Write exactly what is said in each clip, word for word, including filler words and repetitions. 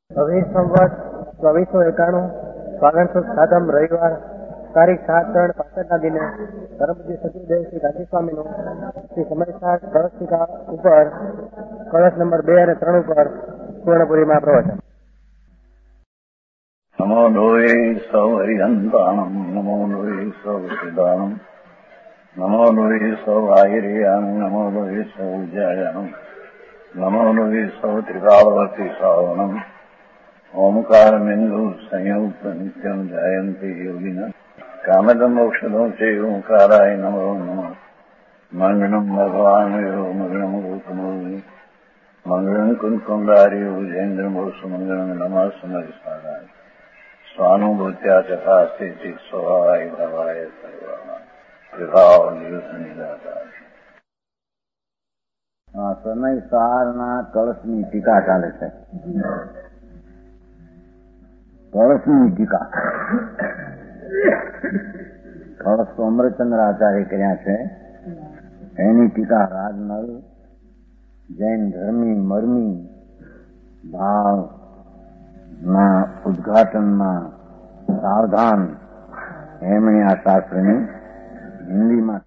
વીસ સંવત ચોવીસો એકાણું ફાગણ સુદ સાતમ રવિવાર તારીખ સાત ત્રણ પાસઠ ના દિને ધર્મજી સચિવદેવ શ્રી ગાંધી સ્વામીનું શ્રી સમયસાર કળશ ટીકા ઉપર કળશ નંબર બે અને ત્રણ ઉપર પૂર્ણપુરીમાં પ્રવચન. નમો લોહે સૌ હરિહંતાણમ નમો લોહે સૌ સિદ્ધાણમ નમો લોહે સૌ આહિર્યાણમ નમો લોહે સૌ જયાણમ નમો લોહે સૌ ત્રિકાળવતી શ્રાવણમ ઓમકાર બિંદુ સંયુક્ત નિત્યમ જયંતી યોગિન કામદમ મોક્ષદો છે ઓંકારાય નમો નમઃ મંગળમ ભગવાન મંગળમ ગૌતમો મંગળમ કુંકુંડારી વિજેન્દ્રમો સુમંગળમ નમઃ સમરિસારાય સ્વાનુભૂત્યા ચકાસ્તી સ્વભાવાય ભવાય સર્વા પ્રભાવ નિદાતા. સમય સારના કળશની ટીકા ચાલે છે. કળશની ટીકા કળશ તો અમૃતચંદ્ર આચાર્ય કર્યા છે. એની ટીકા રાજનલ જૈન ધર્મી મર્મી ભાવ ના ઉદઘાટનમાં સાવધાન એમણે આ શાસ્ત્રની હિન્દીમાં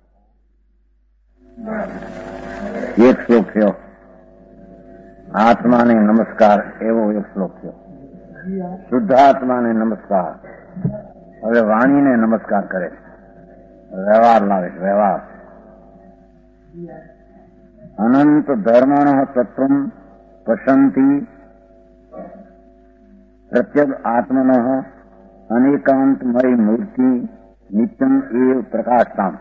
એક શ્લોક થયો. આત્માને નમસ્કાર એવો એક શ્લોક થયો. શુદ્ધ આત્માને નમસ્કાર. હવે વાણીને નમસ્કાર કરે છે. વ્યવહાર લાવે છે. વ્યવહાર અનંત ધર્મણ તત્વમ પશંતિ પ્રત્યગ આત્મન અનેકાંતમય મૂર્તિ નિત્યમ એવ પ્રકાશતામ.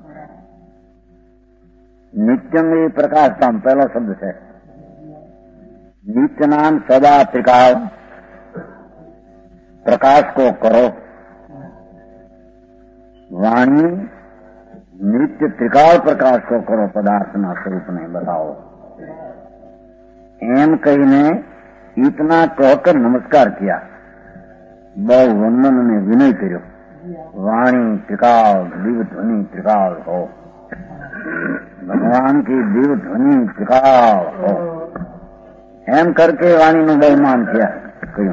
નિત્યમ એ પ્રકાશતામ પહેલો શબ્દ છે. નિત્યનામ સદા ત્રિકાળ प्रकाश को करो. वाणी नित्य त्रिकाल प्रकाश को करो. पदार्थना स्वरूप ने बताओ. एम कहीने इतना कहकर नमस्कार किया. बहु वंदन ने विनय કર્યો. वाणी त्रिकाल दिव्य ध्वनि त्रिकाल हो. भगवान की दिव्य ध्वनि त्रिकाल हो. एम करके वाणी નું બહુમાન किया કહ્યું.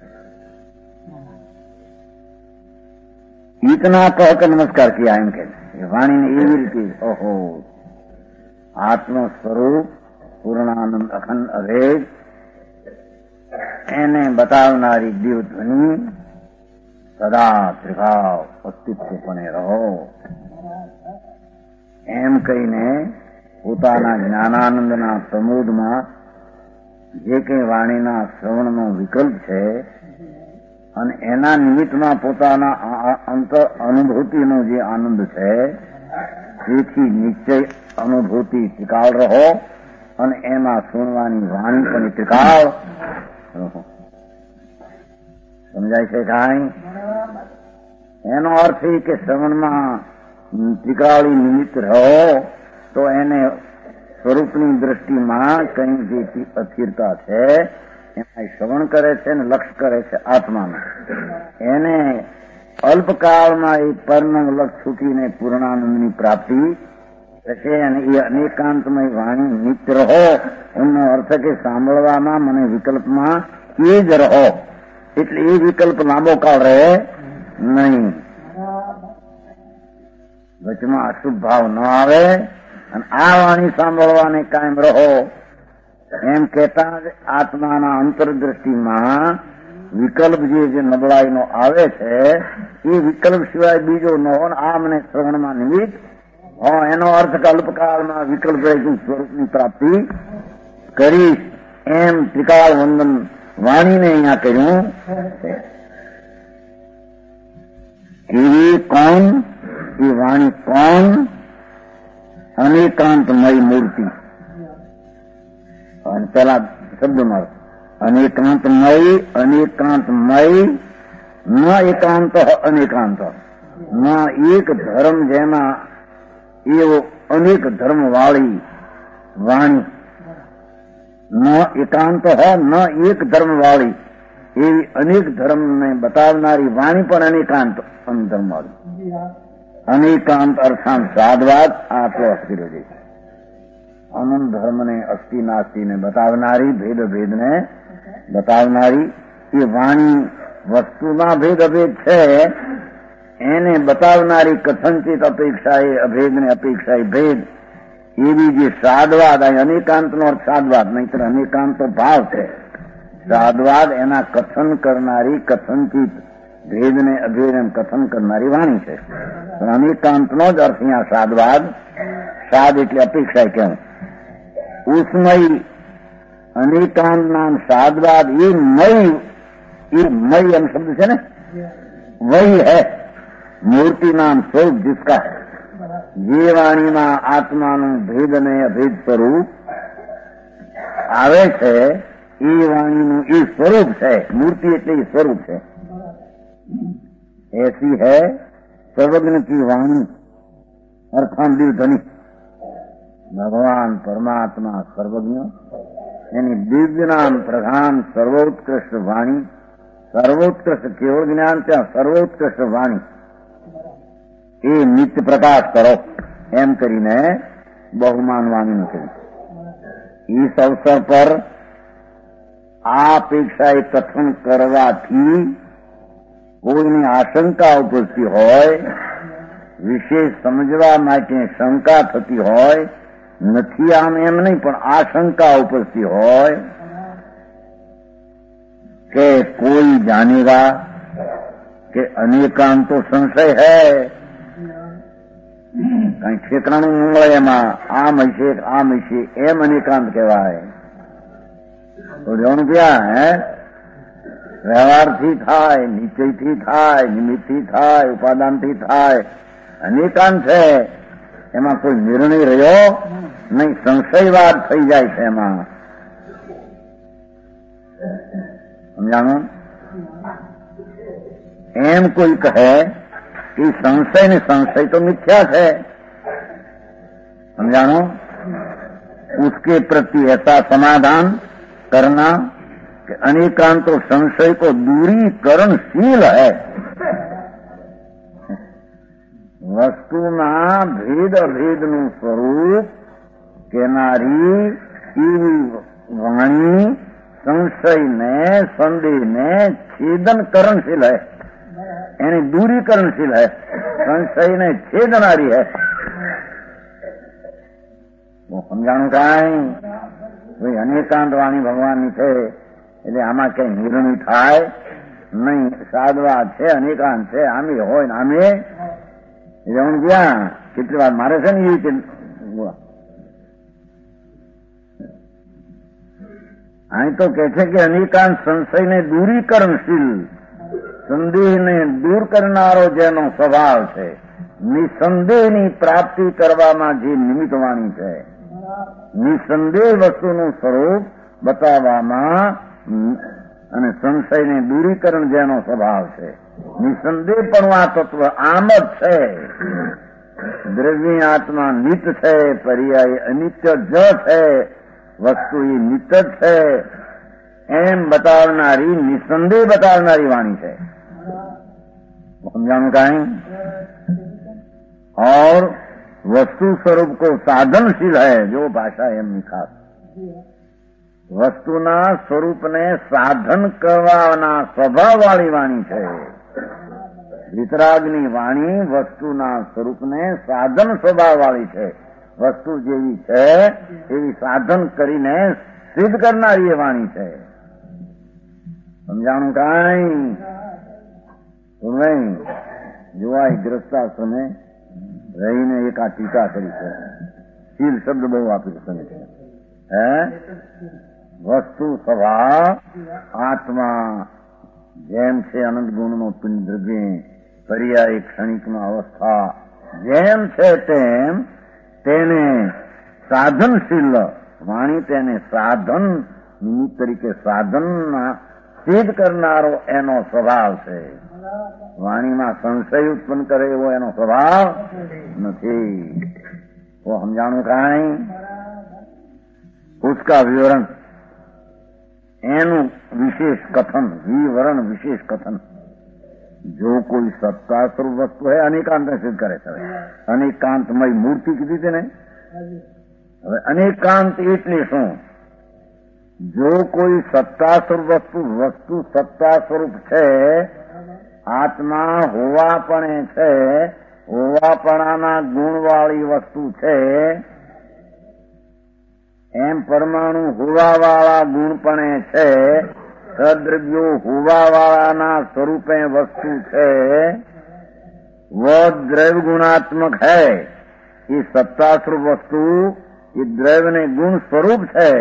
इतना कहकर नमस्कार किया. एम के वाणी ने एवी रीति ओहो आत्म स्वरूप पूर्णानंद अखंड अभेद એને બતાવનારી દિવ્ય ધ્વનિ સદા ત્રિભાવ અસ્તિત્વપણે રહો. એમ કહીને પોતાના જ્ઞાનાનંદના પ્રમોદમાં જે કંઈ વાણીના શ્રવણનો વિકલ્પ છે અને એના નિમિત્તમાં પોતાના અંતર અનુભૂતિનો જે આનંદ છે તેથી નિશ્ચય અનુભૂતિ ત્રિકાળ રહો અને એમાં સુણવાની વાણી પણ ત્રિકાળ રહો. સમજાય છે કાંઈ? એનો અર્થ એ કે શ્રવણમાં ત્રિકાળી નિમિત્ત રહો તો એને સ્વરૂપની દ્રષ્ટિમાં કંઈ જે અસ્થિરતા છે એમાં શ્રવણ કરે છે ને લક્ષ્ય કરે છે આત્મામાં. એને અલ્પકાળમાં એ પરમ લક્ષ્ય છૂટીને પૂર્ણાનંદની પ્રાપ્તિ થશે અને એ અનેકાંતમય વાણી નિત્ય રહો. એનો અર્થ કે સાંભળવામાં મને વિકલ્પમાં એ જ રહો. એટલે એ વિકલ્પ લાંબો કાળ રહે નહીં. વચમાં અશુભ ભાવ ન આવે અને આ વાણી સાંભળવાને કાયમ રહો. એમ કહેતા જ આત્માના અંતરદ્રષ્ટિમાં વિકલ્પ જે જે નબળાઈનો આવે છે એ વિકલ્પ સિવાય બીજો ન હોય. આ મને શ્રવણમાં નિમિત્ત હો. એનો અર્થ કે અલ્પકાળમાં વિકલ્પ રહીતું સ્વરૂપની પ્રાપ્તિ કરીશ. એમ ત્રિકાળ વંદન વાણીને અહીંયા કર્યું. એવી કોણ? એ વાણી કોણ? અનેકાંતમય મૂર્તિ. અને પેલા શબ્દમાં અનેકાંતમય અનેકાંતમય ન એકાંત અનેકાંત ન એક ધર્મ જેમાં એવો અનેક ધર્મ વાળી વાણી. ન એકાંત ન એક ધર્મ વાળી એવી અનેક ધર્મને બતાવનારી વાણી પણ અનેકાંત ધર્મ વાળી. અનેકાંત અર્થાંત સાદવાદ આ તો અસ્થિર છે. અનંત ધર્મને અસ્થિ નાસ્તિને બતાવનારી ભેદ ભેદને બતાવનારી એ વાણી વસ્તુના ભેદ અભેદ છે એને બતાવનારી કથનચિત અપેક્ષા એ અભેદ ને અપેક્ષા એ ભેદ એવી જે સાદવાદ અનેકાંતનો અર્થ સાદવાદ નહીતર અનેકાંત તો ભાવ છે. સાદવાદ એના કથન કરનારી કથનચિત ભેદને અભેદ એમ કથન કરનારી વાણી છે. પણ અનેકાંતનો જ અર્થ અહીંયા સાદવાદ. સાદ એટલે અપેક્ષા કેમ ઉષ્મય અનેકાંત નામ સાદવાદ એ મય એ મય એમ શબ્દ છે ને વહી હૈ મૂર્તિ નામ સ્વરૂપ जिसका જે વાણીમાં આત્માનું ભેદ અને અભેદ સ્વરૂપ આવે છે એ વાણીનું એ સ્વરૂપ છે. મૂર્તિ એટલે એ સ્વરૂપ છે. ऐसी है सर्वज्ञ की वाणी अर्थांबिल धनी भगवान परमात्मा सर्वज्ञ यानी दिव्य नाम प्रधान सर्वोत्कृष्ट वाणी सर्वोत्कृष्ट केवल ज्ञान ત્યાં સર્વોત્કૃષ્ટ વાણી એ નિત્ય પ્રકાશ કરો એમ કરીને બહુમાન વાણીનું કહ્યું. इस अवसर पर આ અપેક્ષા એ કથન કરવાથી કોઈની આશંકા ઉપજતી હોય વિશેષ સમજવા માટે શંકા થતી હોય નથી આમ એમ નહીં પણ આશંકા ઉપજતી હોય કે કોઈ જાનેગા કે અનેકાંત તો સંશય હૈ કઈ ઠેકાણું ન મળે એમાં આમ હશે આમ હશે એમ અનેકાંત કહેવાય તો જવાનું ક્યાં હે વ્યવહારથી થાય નિશ્ચયથી થાય નિમિત્તથી થાય ઉપાદાનથી થાય અનેકાંત છે એમાં કોઈ નિર્ણય રહ્યો નહીં સંશયવાદ થઈ જાય છે એમાં સમજાણું. એમ કોઈ કહે कि संशय ने संशय तो मिथ्या है समझानो उसके प्रति ऐसा समाधान करना कि अनेकांत तो संशय को दूरीकरणशील है. वस्तुना भेद अभेदનું સ્વરૂપ કેનારી એવી વાણી સંશયને સંદેહને છેદનકરણશીલ है यानी दूरीकरणशील है संशय ने छेदनारी है. वो समझाणું કાંઈ ભાઈ અનેકાંત વાણી ભગવાનની છે એટલે આમાં કઈ નિર્ણય થાય નહીં. સાદવાદ છે અનેકાંત છે આમે હોય ને આમે જવાનું ક્યાં કેટલી વાર મારે છે ને એ રીતે અહીં તો કે છે કે અનેકાંત સંશયને દૂરીકરણશીલ સંદેહને દૂર કરનારો જેનો સ્વભાવ છે નિસંદેહની પ્રાપ્તિ કરવામાં જે નિમિત્ત વાણી છે નિસંદેહ વસ્તુનું સ્વરૂપ બતાવવામાં અને સંશયને દૂરીકરણ જેનો સ્વભાવ છે નિસંદેહ પણ આ તત્વ આમ જ છે. દ્રવ્ય આત્મા નિત્ય છે પર્યાય અનિત્ય જ છે વસ્તુ એ નિત્ય જ છે એમ बतावनारी निसंदेह बतावनारी वाणी है. समझाणुं काई और वस्तु स्वरूप को साधनशील है जो भाषा एमनी खास वस्तुना स्वरूपने साधन करवाना स्वभाव वाली वाणी है. વિતરાગની વાણી વસ્તુના સ્વરૂપને સાધન સ્વભાવ વાળી છે. વસ્તુ જેવી છે એવી સાધન કરીને સિદ્ધ કરનારી એ વાણી છે. સમજાણું કાંઈ નહીં. જોવા ગ્રસ્તાશ્રમે રહીને એક આ ટીકા કરી છે. શીલ શબ્દ બહુ આપી છે હે વસ્તુ સ્વભાવ આત્મા જેમ છે અનંત ગુણનો પિંડ દ્રવ્ય પર્યાય ક્ષણિકમાં અવસ્થા જેમ છે તેમ તેને સાધનશીલ વાણી તેને સાધન નિમિત્ત તરીકે સાધનના સિદ્ધ કરનારો એનો સ્વભાવ છે. વાણીમાં સંશય ઉત્પન્ન કરે એવો એનો સ્વભાવ નથી. वो समझाणुं काई उसका विवरण एनु विशेष कथन विवरण विशेष कथन जो कोई सत्ता स्वरूप वस्तु है अनेकांत सिद्ध करे છે. અનેકાંતમય મૂર્તિ કીધી છે ને. હવે અનેકાંત એટલે શું? જો કોઈ સત્તા સ્વરૂપ વસ્તુ વસ્તુ સત્તા સ્વરૂપ છે, આત્મા હોવાપણે છે, હોવાપણાના ગુણવાળી વસ્તુ છે, એમ પરમાણુ હોવાવાળા ગુણપણે છે, સદ્રવ્યો હોવાવાળાના સ્વરૂપે વસ્તુ છે, वो द्रव्य गुणात्मक है। ये सत्ता स्वरूप वस्तु ये द्रव्य ने गुण स्वरूप है।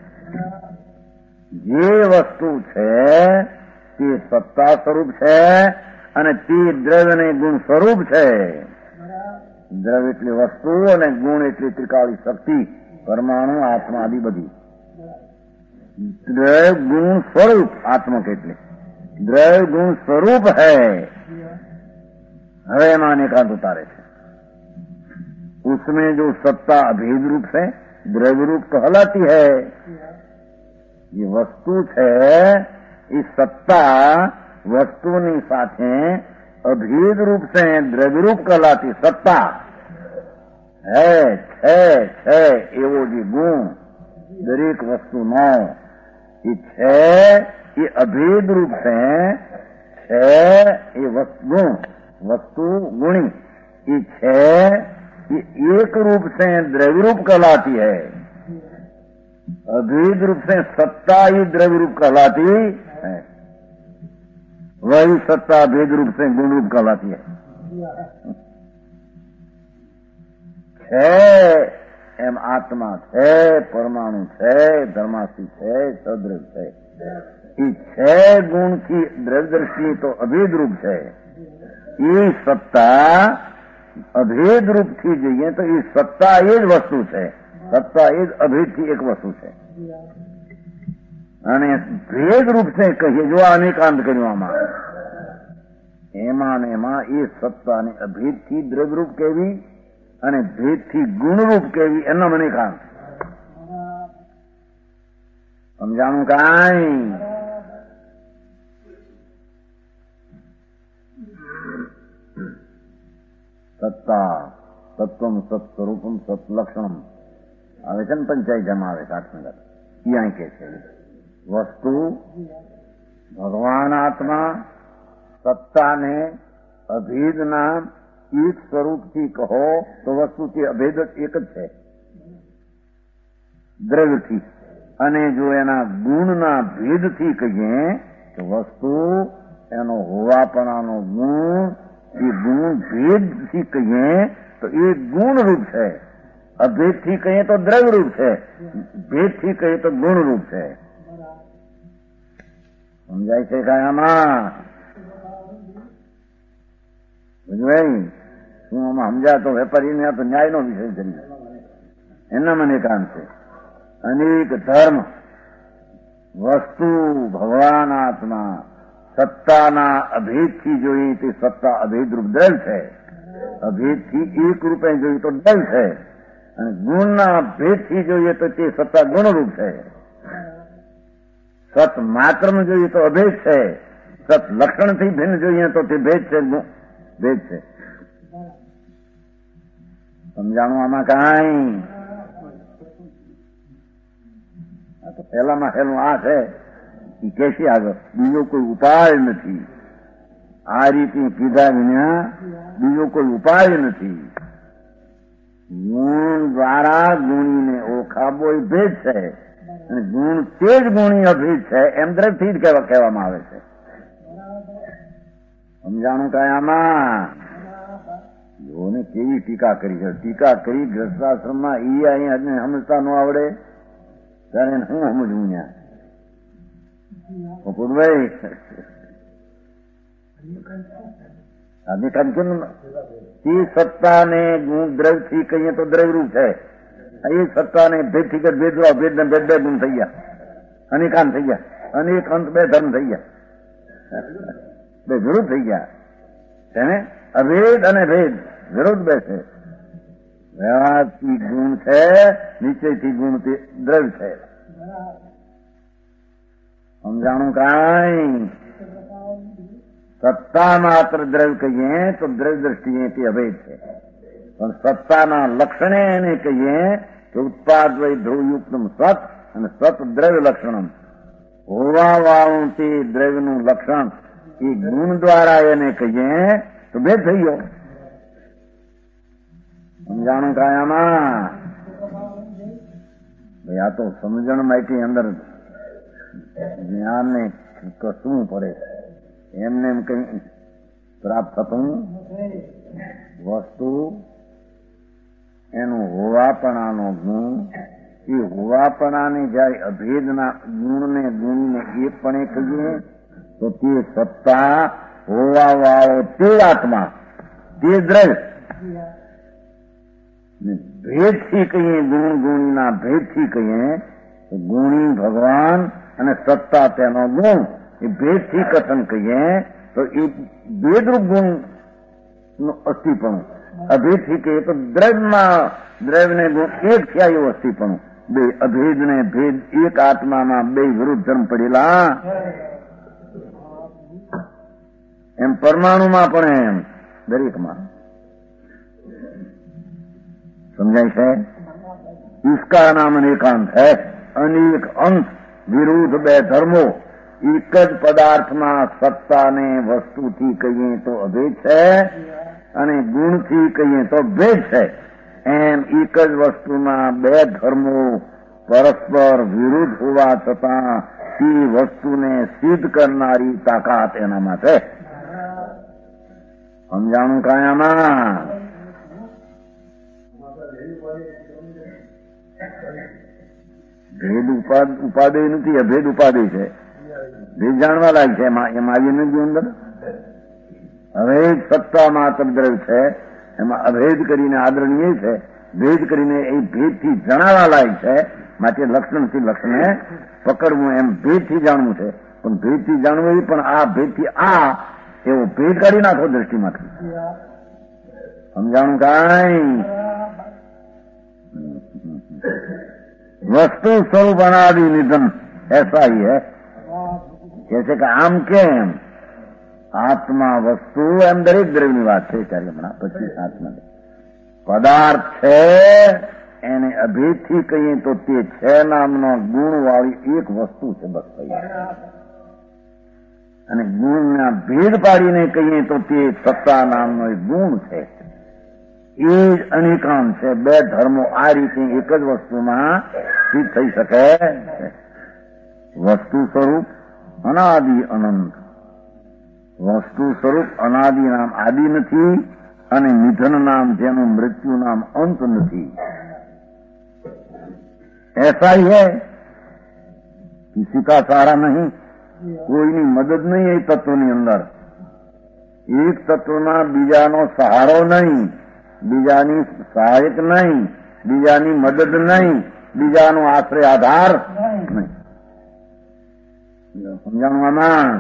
જે વસ્તુ છે તે સત્તા સ્વરૂપ છે અને તે દ્રવ્ય ને ગુણ સ્વરૂપ છે. દ્રવ્ય એટલે વસ્તુ અને ગુણ એટલે ત્રિકાળી શક્તિ, પરમાણુ, આત્મા આદિ બધી. દ્રવ્ય ગુણ સ્વરૂપ આત્મક એટલે દ્રવ્ય ગુણ સ્વરૂપ है. હવે એમાં अनेकांत उतारे थे. उसमें जो सत्ता अभेद रूप है, द्रव्य रूप कहलाती है. ये वस्तु है, इस सत्ता वस्तुनी साथे अभेद रूप से द्रव्य रूप कहलाती सत्ता है. छे छे एवो जी गुण दरेक वस्तु नो ये छे ये अभेद रूप से छे ये वस्तु वस्तु गुणी ये छे ये एक रूप से द्रव्य रूप कहलाती है. अभेद रूप से सत्ता ही द्रव्य रूप कहलाती है. वही सत्ता भेद रूप से गुण रूप कहलाती है. छे एम आत्मा है, परमाणु है, धर्मास्थि है, सद्रव्य है. ये छह गुण की द्रव्य दृष्टि तो अभेद रूप है. ये सत्ता अभेद रूप थी જોઈએ તો એ સત્તા એ જ વસ્તુ છે. સત્તા એ જ અભેદથી એક વસ્તુ છે. અને ભેદ રૂપ છે કહીએ જો અનેકાંત કરવામાં એમાં ને એમાં એ સત્તાને અભેદથી દ્રવ્યરૂપ કહેવી અને ભેદથી ગુણરૂપ કહેવી એના અનેકાંત. સમજાણું કાંઈ? સત્તા સત્વમ સત્સ્વરૂપમ સત્લક્ષણમ આવે છે ને પંચાયતમાં આવે સાતનગર ત્યાં કે છે વસ્તુ ભગવાન આત્મા સત્તાને અભેદના એક સ્વરૂપથી કહો તો વસ્તુ તે અભેદ એક જ છે દ્રવ્યથી. અને જો એના ગુણના ભેદથી કહીએ તો વસ્તુ એનો હોવાપણાનો ગુણ એ ગુણ ભેદ થી કહીએ તો એ ગુણ રૂપ છે. અભેદ થી કહીએ તો દ્રવ્ય રૂપ છે, ભેદ થી કહીએ તો ગુણ રૂપ છે. સમજાય છે કાયામાં? ભાઈ હું આમાં સમજાતો વેપારીને આ તો ન્યાયનો વિષય છે. એના મને કામ છે. અનેક ધર્મ વસ્તુ ભગવાન આત્મા સત્તાના અભેદથી જોઈએ તે સત્તા અભેદ રૂપ દ્રવ્ય છે. અભેદથી એક રૂપે જોઈએ તો દ્રવ્ય છે. અને ગુણના ભેદથી જોઈએ તો તે સત્તા ગુણરૂપ છે. સત માત્રમાં જોઈએ તો અભેદ છે. સત લક્ષણથી ભિન્ન જોઈએ તો તે ભેદ છે, ભેદ છે. સમજાણું આમાં કાંઈ? આ તો પહેલામાં પહેલું આ છે એ કેસી આગળ બીજો કોઈ ઉપાય નથી. આ રીતે કીધા વિના બીજો કોઈ ઉપાય નથી. ગુણ દ્વારા ગુણીને ઓળખાવો એ ભેદ છે અને ગુણ તે જ ગુણી અભેદ છે એમ દ્રવ્યથી જ કહેવામાં આવે છે. સમજાણું કાંઈ આમાં? જોને કેવી ટીકા કરી છે. ટીકા કરી ગ્રસ્તાશ્રમમાં એ અહીંયા સમજતા ન આવડે ત્યારે હું સમજવું ત્યાં ભાઈ અનેકાંત તે સત્તાને ગુણ દ્રવ્યથી કહીએ તો દ્રવ્યરૂપ છે. એ સત્તાને ભેદથી કે ભેદ ભેદ ને ભેદ બે ગુણ થઈ ગયા, અનેકાંત થઈ ગયા. અનેક અંત બે ધર્મ થઈ ગયા, બે વિરુદ્ધ થઈ ગયા. તેને અભેદ અને ભેદ વિરુદ્ધ બે છે. વ્યવહારથી ગુણ છે, નીચેથી ગુણ દ્રવ્ય છે. સમજાણું કાંઈ? સત્તા માત્ર દ્રવ્ય કહીએ તો દ્રવ્ય દ્રષ્ટિએ તે અભેદ છે. પણ સત્તાના લક્ષણે એને કહીએ કે ઉત્પાદ વય ધ્રુવયુક્તમ સત અને સત દ્રવ્ય લક્ષણમ, હોવા વાળું તે દ્રવ્યનું લક્ષણ એ ગુણ દ્વારા એને કહીએ તો ભેદ થઈ ગયો. સમજાણું કાયામાં? ભાઈ આ તો સમજણ માટે અંદર જ્ઞાનને કસવું પડે, એમને એમ કઈ પ્રાપ્ત થતું વસ્તુ એનું હોવાપણાનો ગુણ, એ હોવાપણાને જયારે અભેદના ગુણને ગુણને એકપણે કહીએ તો તે સત્તા હોવા વાળો તે આત્મા, તે દ્રવ્ય ભેદથી કહીએ, ગુણ ગુણીના ભેદથી કહીએ તો ગુણી ભગવાન અને સત્તા તેનો ગુણ, એ ભેદથી કથન કહીએ તો એ ભેદરૂપ ગુણ નું અસ્થિપણું, અભેદથી કહીએ તો દ્રવ્યમાં દ્રવ્યને ગુણ એક થયા એવું અસ્થિપણું. બે અભેદ ને ભેદ એક આત્મામાં બે વિરુદ્ધ ધર્મ પડેલા, એમ પરમાણુમાં પણ એમ દરેકમાં समझाई है. इसका नाम अनेकांत है. अनेक अंश विरुद्ध બે ધર્મો એક જ પદાર્થમાં સત્તાને વસ્તુથી કહીએ તો અભેદ છે અને ગુણથી કહીએ તો ભેદ છે. એમ એક જ વસ્તુમાં બે ધર્મો પરસ્પર વિરુદ્ધ હોવા છતાં તે વસ્તુને સિદ્ધ કરનારી તાકાત એનામાં છે. સમજાણું કાયામાં? ભેદ ઉપાદેય નથી, અભેદ ઉપાદેય છે. ભેદ જાણવા લાયક છે, એમ આવી નથી અંદર. હવે સત્તા માત્ર દ્રવ્ય છે, એમાં અભેદ કરીને આદરણીય છે, ભેદ કરીને એ ભેદથી જણાવવા લાયક છે. માટે લક્ષણથી લક્ષણને પકડવું, એમ ભેદથી જાણવું છે. પણ ભેદથી જાણવું એ પણ આ ભેદથી આ એવો ભેદ કાઢી નાખો દ્રષ્ટિમાંથી. સમજાણું કાંઈ? वस्तु स्वरूप अनादि निधन ऐसा ही है. जैसे कि आम केम आत्मा वस्तु एम दरेक द्रव्यની વાત છે ત્યારે હમણાં પછી આત્મા પદાર્થ છે એને અભેદથી કહીએ તો તે છે નામનો ગુણવાળી એક વસ્તુ છે બસ થઈ. અને ગુણના ભેદ પાડીને કહીએ તો તે સત્તા નામનો એક ગુણ છે. એ જ અનેકાંત છે. બે ધર્મો આ રીતે એક જ વસ્તુમાં સિદ્ધ થઈ શકે. વસ્તુ સ્વરૂપ અનાદિ અનંત. વસ્તુ સ્વરૂપ અનાદિ નામ આદિ નથી અને નિધન નામ જેનું મૃત્યુ નામ અંત નથી. ऐसा ही है. किसी का सहारा नहीं, કોઈની મદદ નહીં એ તત્વની અંદર. એક તત્વમાં બીજાનો સહારો નહીં, બીજાની સહાયક નહીં, બીજાની મદદ નહીં, બીજાનો આશ્રય આધાર નહીં. સમજાણું આમાં?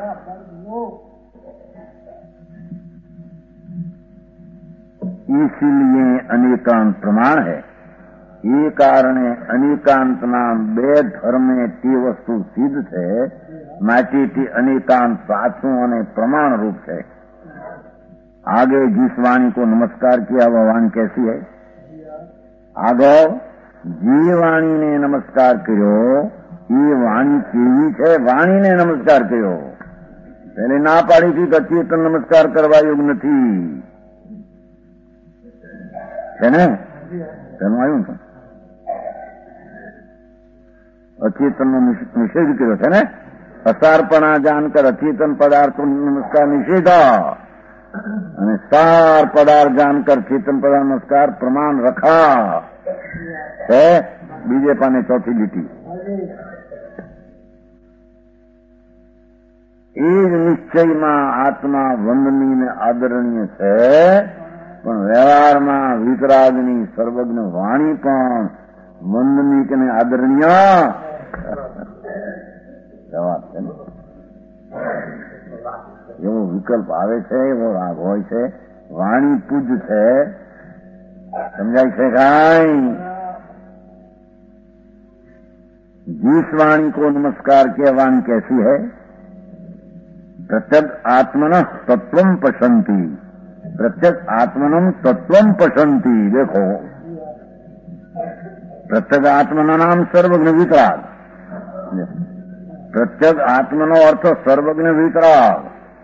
इसीलिए अनेकांत प्रमाण है. એ કારણે અનેકાંતના બે ધર્મે તે વસ્તુ સિદ્ધ છે. માટે તે અનેકાંત સાચું અને પ્રમાણરૂપ है. आगे जिस वाणी को नमस्कार किया वह वाणी कैसी है? आगे જે વાણીને નમસ્કાર કર્યો એ વાણી કેવી છે? વાણીને નમસ્કાર કર્યો. પેલે ના પાડી હતી કે અચેતન નમસ્કાર કરવા યોગ નથી છે ને? તેનું આવ્યું છે. અચેતનનો નિષેધ કર્યો છે ને? અસારપણા જાણકર અચેતન પદાર્થો નમસ્કાર નિષેધા અને સાર પદાર્થ જાણકર ચેતન પદાર્થ નમસ્કાર પ્રમાણ રખા છે. બીજે પાને ચોથી લીટી. એ જ નિશ્ચયમાં આત્મા વંદનીય ને આદરણીય છે, પણ વ્યવહારમાં વિતરાગની સર્વજ્ઞ વાણી પણ વંદનીય અને આદરણીય જવાબ છે ને? એવો વિકલ્પ આવે છે, એવો રાગ હોય છે. વાણી પૂજ છે. સમજાય છે કાંઈ? जिस वाणी को नमस्कार किया वाणी कैसी है? प्रत्यक्ष आत्मन तत्वम पशंति. प्रत्यक्ष आत्मनम तत्वम पशंति. देखो પ્રત્યેક આત્માના નામ સર્વજ્ઞ વિતરાગ. પ્રત્યેક આત્માનો અર્થ સર્વજ્ઞ વિતરાગ.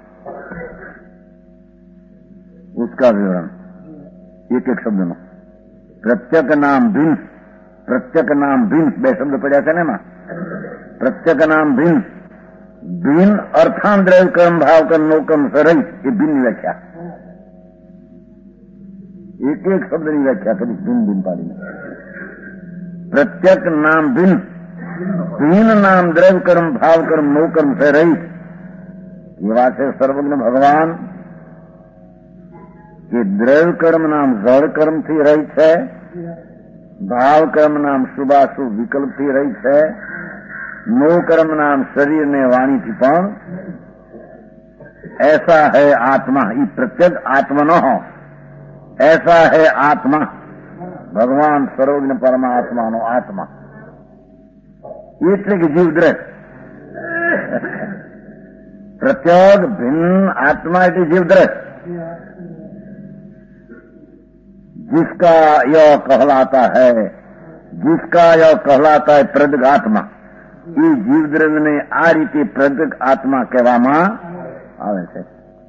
उसका विवरण एक एक शब्द નો. પ્રત્યેક નામ ભિન્ન, પ્રત્યેક નામ ભિન્ન, બે શબ્દ પડ્યા છે ને એમાં. પ્રત્યેક નામ ભિન્ન, ભિન્ન અર્થાન દ્રવ્ય કર્મ ભાવ કર્મ નોકમ સરહિત, એ ભિન્ન વ્યાખ્યા. એક એક શબ્દની વ્યાખ્યા કરી ભિન્ન ભિન્ન પાડીને. પ્રત્યેક નામ ભિન્ન, ભિન્ન નામ દ્રવ્ય કર્મ ભાવ કર્મ નોકર્મ સરહિત. એવા છે સર્વજ્ઞ ભગવાન કે દ્રવ્ય કર્મ નામ જળ કર્મથી રહી છે, ભાવ કર્મ નામ શુભાશુભ વિકલ્પથી રહી છે, નો કર્મ નામ શરીર ને વાણીથી પણ. ऐसा है आत्मा, ये प्रत्येक आत्मा न हो, ऐसा है आत्मा. ભગવાન સર્વજ્ઞ પરમાત્માનો આત્મા એટલે કે જીવ દ્રવ્ય. પ્રત્યેક ભિન્ન આત્મા એટલે જીવ દ્રવ્ય. जिसका यह कहलाता है, जिसका यह कहलाता है प्रत्येक आत्मा, એ જીવ દ્રવ્યને આ રીતે પ્રત્યેક આત્મા કહેવામાં આવે છે.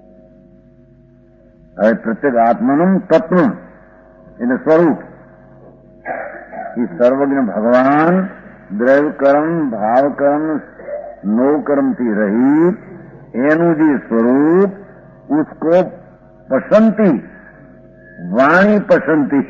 હવે પ્રત્યેક આત્માનું તત્વ એટલે સ્વરૂપ, એ સર્વજ્ઞ ભગવાન દ્રવ્ય કર્મ ભાવ કર્મ નો કર્મથી રહિત એનું જે સ્વરૂપ, ઉસકો પસંદી વાણી પસંદી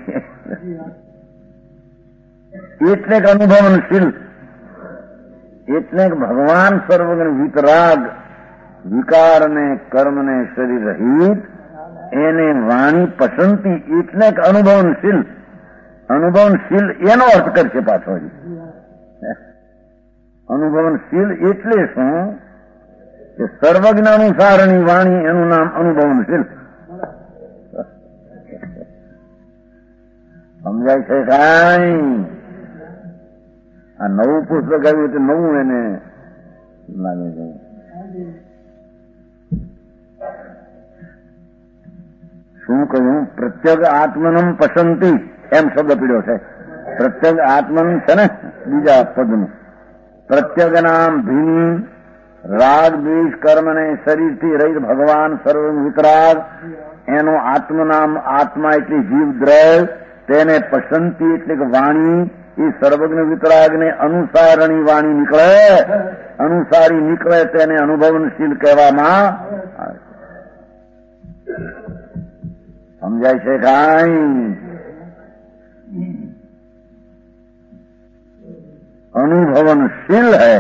એટલે કે અનુભવનશીલ, એટલે કે ભગવાન સર્વજ્ઞ વિતરાગ, વિકાર ને કર્મ ને શરીર રહિત, એને વાણી પસંદી એટલે કે અનુભવનશીલ. અનુભવનશીલ એનો અર્થ કરશે પાછો. અનુભવનશીલ એટલે શું કે સર્વજ્ઞ અનુસારની વાણી, એનું નામ અનુભવનશીલ. સમજાય છે કાંઈ? આ નવું પુસ્તક આવ્યું એટલે નવું એને લાગે છે. શું કહ્યું? પ્રત્યેક આત્મનમ પસંદી એમ શબ્દ પીડ્યો છે. પ્રત્યેક આત્મન છે ને બીજા પદનું. પ્રત્યેક નામ ભિન્ન, રાગ દ્વેષ કર્મ ને શરીરથી રહિત ભગવાન સર્વ વિતરાગ, એનો આત્મનામ આત્મા એટલે જીવ દ્રવ્ય, તેને પસંદી એટલે કે વાણી, એ સર્વજ્ઞ વિતરાગને અનુસારણી વાણી નીકળે, અનુસારી નીકળે તેને અનુભવનશીલ કહેવામાં આવે. સમજાય છે કાંઈ? અનુભવનશીલ હૈ,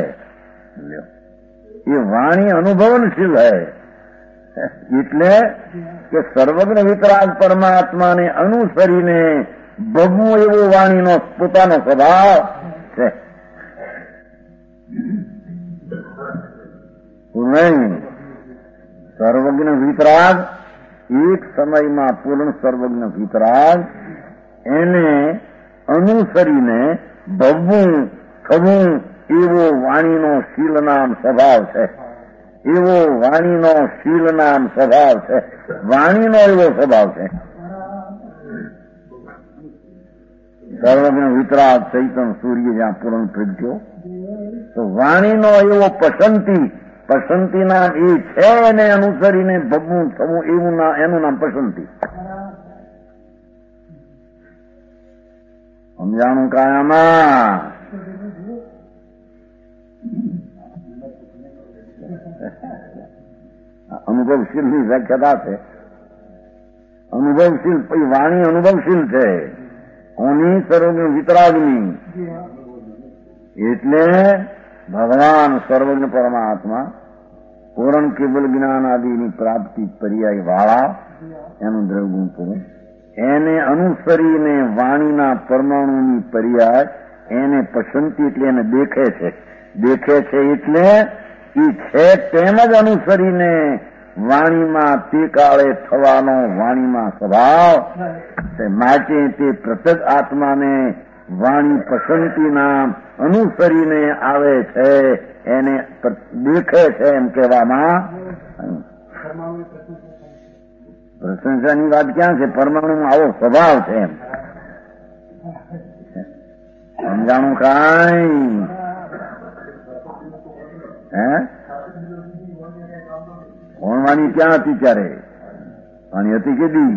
એ વાણી અનુભવનશીલ હૈ. એટલે કે સર્વજ્ઞ વિતરાગ પરમાત્માને અનુસરીને ભગવું એવો વાણીનો પોતાનો સ્વભાવ છે. નહીં સર્વજ્ઞ વિતરાગ, એક સમયમાં પૂર્ણ સર્વજ્ઞ વિતરાગ, એને અનુસરીને ભગવું થવું એવો વાણીનો શીલ નામ સ્વભાવ છે. એવો વાણીનો શીલ નામ સ્વભાવ છે. વાણીનો એવો સ્વભાવ છે. સર્વજ્ઞ વિતરાગ ચૈતન સૂર્ય જ્યાં પૂર્ણ પ્રગટ્યો, તો વાણીનો એવો પસંદી, પસંદી નામ એ છે, એને અનુસરીને ભગવું થવું એવું નામ, એનું નામ પસંદી. સમજાણું કાયામાં? અનુભવશીલ ની વ્યાખ્યા છે. અનુભવશીલ વાણી અનુભવશીલ છે. કોની? સર્વજ્ઞ વિતરાગની. એટલે ભગવાન સર્વજ્ઞ પરમાત્મા પૂરણ કેવલ જ્ઞાન આદિની પ્રાપ્તિ પર્યાય વાળા, એનું દ્રવગુણ પૂરું, એને અનુસરીને વાણીના પરમાણુની પર્યાય એને પસંદી એટલે એને દેખે છે. દેખે છે એટલે એ છે તેમ જ અનુસરીને વાણીમાં તે કાળે થવાનો વાણીમાં સ્વભાવ છે. માટે તે પ્રત્યેક આત્માને વાણી પસંદી નામ અનુસરીને આવે છે, એને દેખે છે એમ કહેવામાં. પ્રશંસાની વાત ક્યાં છે? પરમાણુમાં આવો સ્વભાવ છે એમ. સમજાણું કાંઈ? હે કોણ વાણી ક્યાં હતી ત્યારે? વાણી હતી કેદી?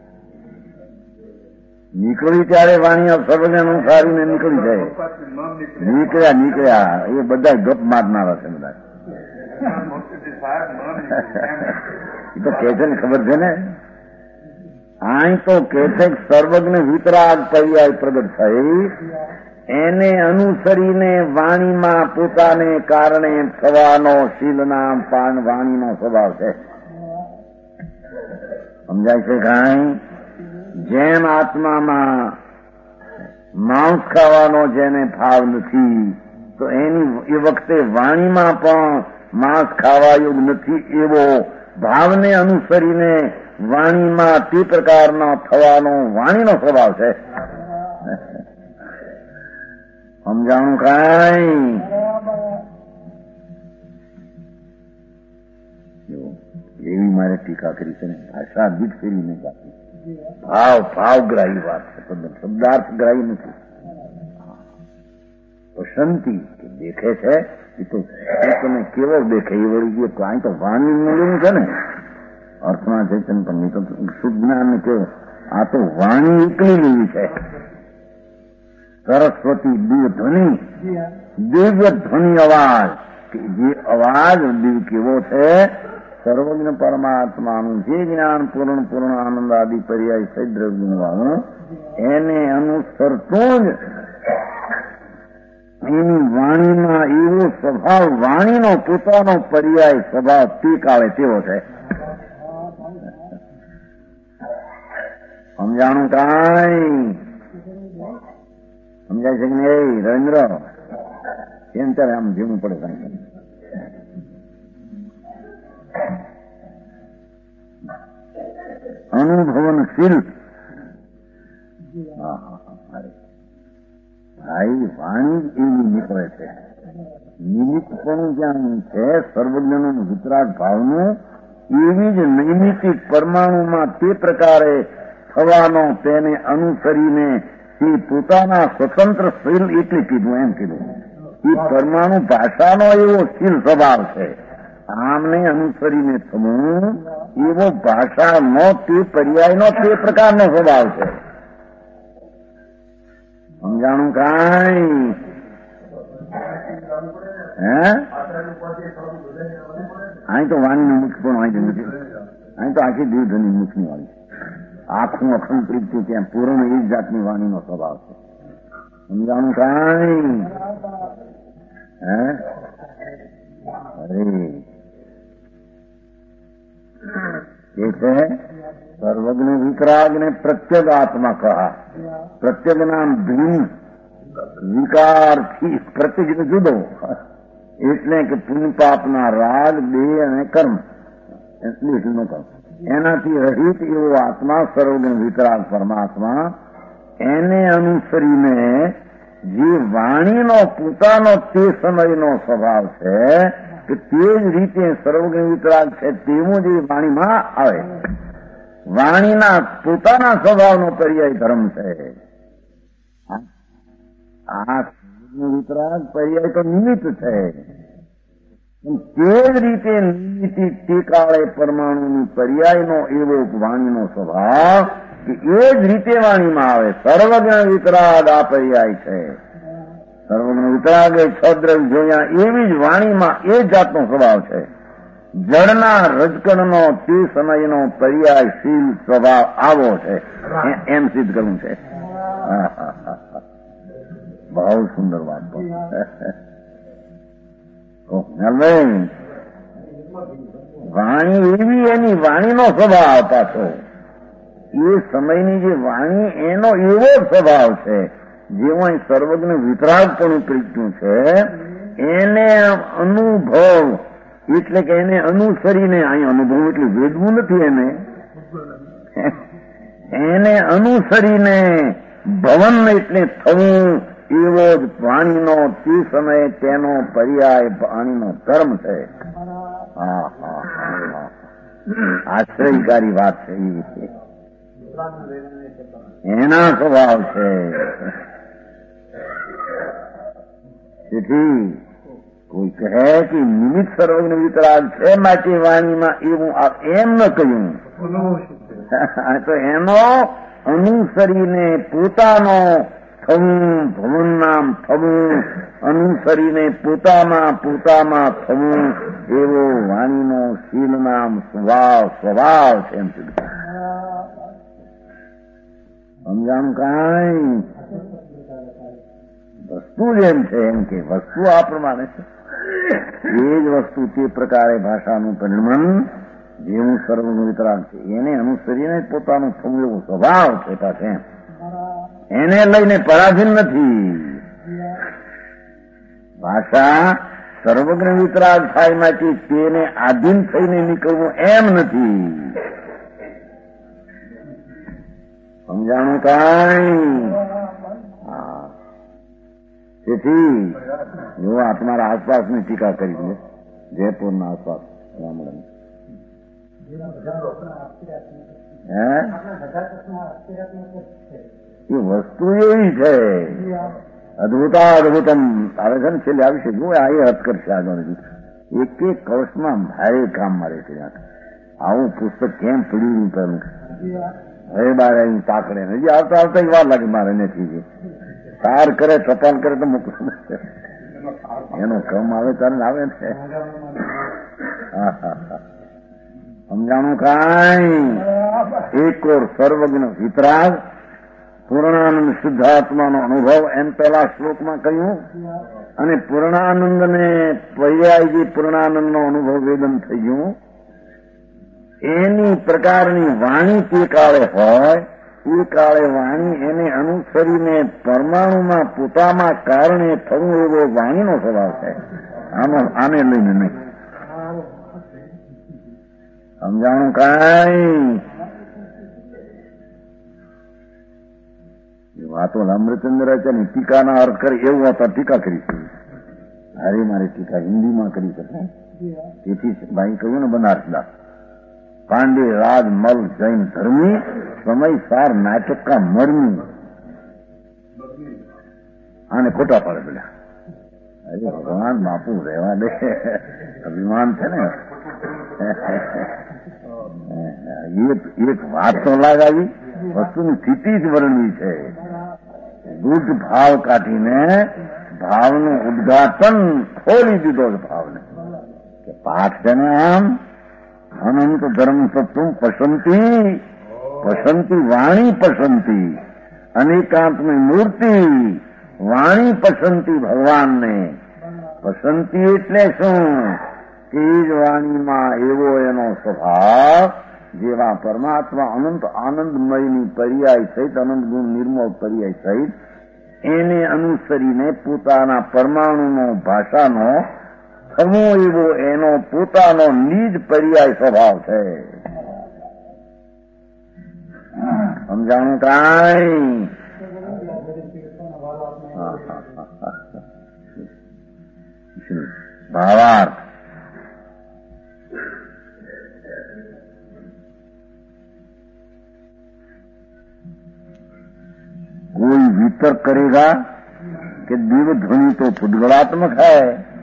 નીકળી ત્યારે વાણી સર્વને અનુસારીને નીકળી જાય. નીકળ્યા નીકળ્યા એ બધા ગપ મારનારા છે બધા. એ તો કે છે ને, ખબર છે ને. અહીં તો કે છે સર્વજ્ઞ વિતરાગ પર્યાય પ્રગટ થઈ, એને અનુસરીને વાણીમાં પોતાને કારણે થવાનો શીલના પાન વાણીનો સ્વભાવ છે. સમજાય છે કાંઈ? જેમ આત્મામાં માંસ ખાવાનો જેને ભાવ નથી, તો એની એ વખતે વાણીમાં પણ માંસ ખાવા યોગ નથી એવો ભાવને અનુસરીને વાણીમાં તે પ્રકારનો થવાનો વાણીનો સ્વભાવ છે. સમજાણું કાંઈ? એવી મારે ટીકા કરી છે ને, ભાષા દીઠ ફેરી નહીં કાપી. ભાવ ભાવગ્રાહી વાત છે, શબ્દાર્થ ગ્રાહી નથી. પસંદગી કે દેખે છે એ તો તમે કેવો દેખે એ વળી કાંઈ તો વાણી મૂલ્યનું છે ને. અર્થમાં છે પણ તો શુદ્ધ જ્ઞાન કેવું, આ તો વાણી એકલી લેવી છે. સરસ્વતી દિવ્ય ધ્વનિ, દિવ્ય ધ્વનિ અવાજ, કે જે અવાજ દિવ્ય કેવો છે, સર્વજ્ઞ પરમાત્માનું જે જ્ઞાન પૂર્ણ પૂર્ણ આનંદ આદિ પર્યાય સહિત દ્રવ્યનું એને અનુસરતો જ એની વાણીમાં એવો સ્વભાવ, વાણીનો પોતાનો પર્યાય સ્વભાવ તે કાળે તેવો છે. સમજાણું કાંઈ? સમજાય છે કે નહીં રવિન્દ્ર? એમ ત્યારે આમ જીવવું પડે કાંઈ. અનુભવનશીલ ભાઈ વાણી એવી નીકળે છે. નિમિત્તપણું જ્યાં છે સર્વજ્ઞનું વિતરાગ ભાવનું, એવી જ નૈમિતિક પરમાણુમાં તે પ્રકારે થવાનો તેને અનુસરીને તે પોતાના સ્વતંત્ર શીલ એટલે કીધું, એમ કીધું. એ પરમાણુ ભાષાનો એવો શીલ સ્વભાવ છે. આમને અનુસરીને થવું એવો ભાષાનો તે પર્યાયનો તે પ્રકારનો સ્વભાવ છે. સમજાણું કાંઈ? હે અહીં તો વાણીનું મુખ પણ અહીં નથી. અહીં તો આખી દેવધની મુખની વાણી છે. આખું અખંડ પ્રીતિ ત્યાં પૂર્ણ એ જ જાતની વાણીનો સ્વભાવ છે. સમજાણું કાંઈ? હે અરે એ છે સર્વજ્ઞ વિતરાગ ને પ્રત્યગ આત્મા કહા. પ્રત્યગ નામ ભીન વિકારથી પ્રત્યગ જુદો, એટલે કે પુણ્ય પાપના રાગ, દેહ અને કર્મ, એટલું કર્મ એનાથી રહિત એવો આત્મા સર્વજ્ઞ વિતરાગ પરમાત્મા, એને અનુસરીને જે વાણીનો પોતાનો તે સમયનો સ્વભાવ છે કે તે જ રીતે સર્વજ્ઞ વિતરાગ છે તેવું જ વાણીમાં આવે. વાણીના પોતાના સ્વભાવનો પર્યાય ધર્મ છે. આ વિતરાગ પર્યાય તો નિમિત્ત છે. તે જ રીતે નિમિત્તિક તે કાળે પરમાણુની પર્યાયનો એવો વાણીનો સ્વભાવ કે એ જ રીતે વાણીમાં આવે. સર્વજ્ઞ વિતરાગ આ પર્યાય છે. સર્વજ્ઞ વિતરાગ એ છદ્રવ્ય જોયા એવી જ વાણીમાં એ જાતનો સ્વભાવ છે. જળના રજકણનો તે સમયનો પર્યાયશીલ સ્વભાવ આવો છે, એમ સિદ્ધ કરવું છે. બહુ સુંદર વાત. વાણી એવી એની વાણીનો સ્વભાવ પાછો એ સમયની જે વાણી એનો એવો સ્વભાવ છે જેવો અહીં સર્વજ્ઞ વિતરાગપણું પ્રીત્યું છે. એને અનુભવ એટલે કે એને અનુસરીને, અહીં અનુભવ એટલે વેદવું નથી, એને એને અનુસરીને ભવન એટલે થવું એવો જ વાણીનો તે સમયે તેનો પર્યાય વાણીનો ધર્મ છે. હા હા હા આશ્રયકારી વાત છે. એના સ્વભાવ છે. તેથી કોઈ કહે કે નિમિત્ત સર્વજ્ઞ વિતરાગ છે માટે વાણીમાં એવું એમ ન કહ્યું. તો એનો અનુસરીને પોતાનો થવું ભવન નામ થવું, અનુસરીને પોતામાં પોતામાં થવું એવો વાણીનો શીલ નામ સ્વભાવ સ્વભાવ છે. એમ સમજાણું કાંઈ વસ્તુ જેમ છે એમ કે વસ્તુ આ પ્રમાણે છે એ જ વસ્તુ તે પ્રકારે ભાષાનું પરિણમન જેવું સર્વનું વિતરાગ છે એને અનુસરીને પોતાનું થવું એવો સ્વભાવ છે પાસે. એને લઈને પરાધીન નથી. ભાષા સર્વજ્ઞ વિતરાગ થાય માટે તેને આધીન થઈને નીકળવું એમ નથી. સમજાણું કાંઈ? હા. તેથી જો આ તમારા આસપાસની ટીકા કરી છે, જયપુરના આસપાસ ગામડાની હે એ વસ્તુ એવી છે અદભુતા અદભુતમ આવે છે ને છેલ્લે આવી છે. જો આ એ હદ કરશે આગળ એક એક કૌશમાં ભારે કામ મારે છે. આવું પુસ્તક કેમ પડી પેલું હવે બાર અહીં તાકડે હજી આવતા આવતા વાર લાગે મારે નથી. સાર કરે ટપાલ કરે તો મોકલું એનો ક્રમ આવે ત્યારે આવે ને. હા હા હા સમજાણું કાંઈ? એક ઓર સર્વજ્ઞ વિતરાગ પૂર્ણાનંદ શુદ્ધાત્માનો અનુભવ એમ પહેલા શ્લોકમાં કહ્યું, અને પૂર્ણાનંદને પર્યાય જે પૂર્ણાનંદનો અનુભવ વેદન થઈ ગયું એની પ્રકારની વાણી તે કાળે હોય એ કાળે વાણી એને અનુસરીને પરમાણુમાં પોતામાં કારણે થવું એવો વાણીનો સ્વભાવ છે. આમાં આને લઈને નહીં. સમજાણું કાંઈ? વાતો અમૃતચંદ્રાચાર્ય ટીકાના અર્થ કરે એવું હતા ટીકા કરી છે. અરે મારી ટીકા હિન્દીમાં કરી શકાય. તેથી ભાઈ કહ્યું ને બનારસદાસ પાંડે રાજ મલ જૈન ધર્મી સમય સાર નાટક કા મર્મી આને ખોટા પાડે પેલા. અરે ભગવાન બાપુ રહેવા દે, અભિમાન છે ને. એક વાત તો લાગાવી વસ્તુની સ્થિતિ જ વર્ણવી છે. દૂધ ભાવ કાઢીને ભાવનું ઉદ્ઘાટન ખોલી દીધો છે ભાવને કે પાઠ છે ને આમ અનંત ધર્મ સત્વ પસંતી પસંતી વાણી પસંતી અનેકાંતની મૂર્તિ વાણી પસંતી ભગવાનને પસંતી એટલે શું? તે જ વાણીમાં એવો એનો સ્વભાવ જેવા પરમાત્મા અનંત આનંદમયની પર્યાય સહિત અનંત ગુણ નિર્મળ પર્યાય સહિત એને અનુસરીને પોતાના પરમાણુનો ભાષાનો થવો એવો એનો પોતાનો નિજ પર્યાય સ્વભાવ છે. સમજાણું કાંઈ? ભાવાર્થ कोई वितर्क करेगा कि दिव्य ध्वनि तो पुद्गलात्मक है.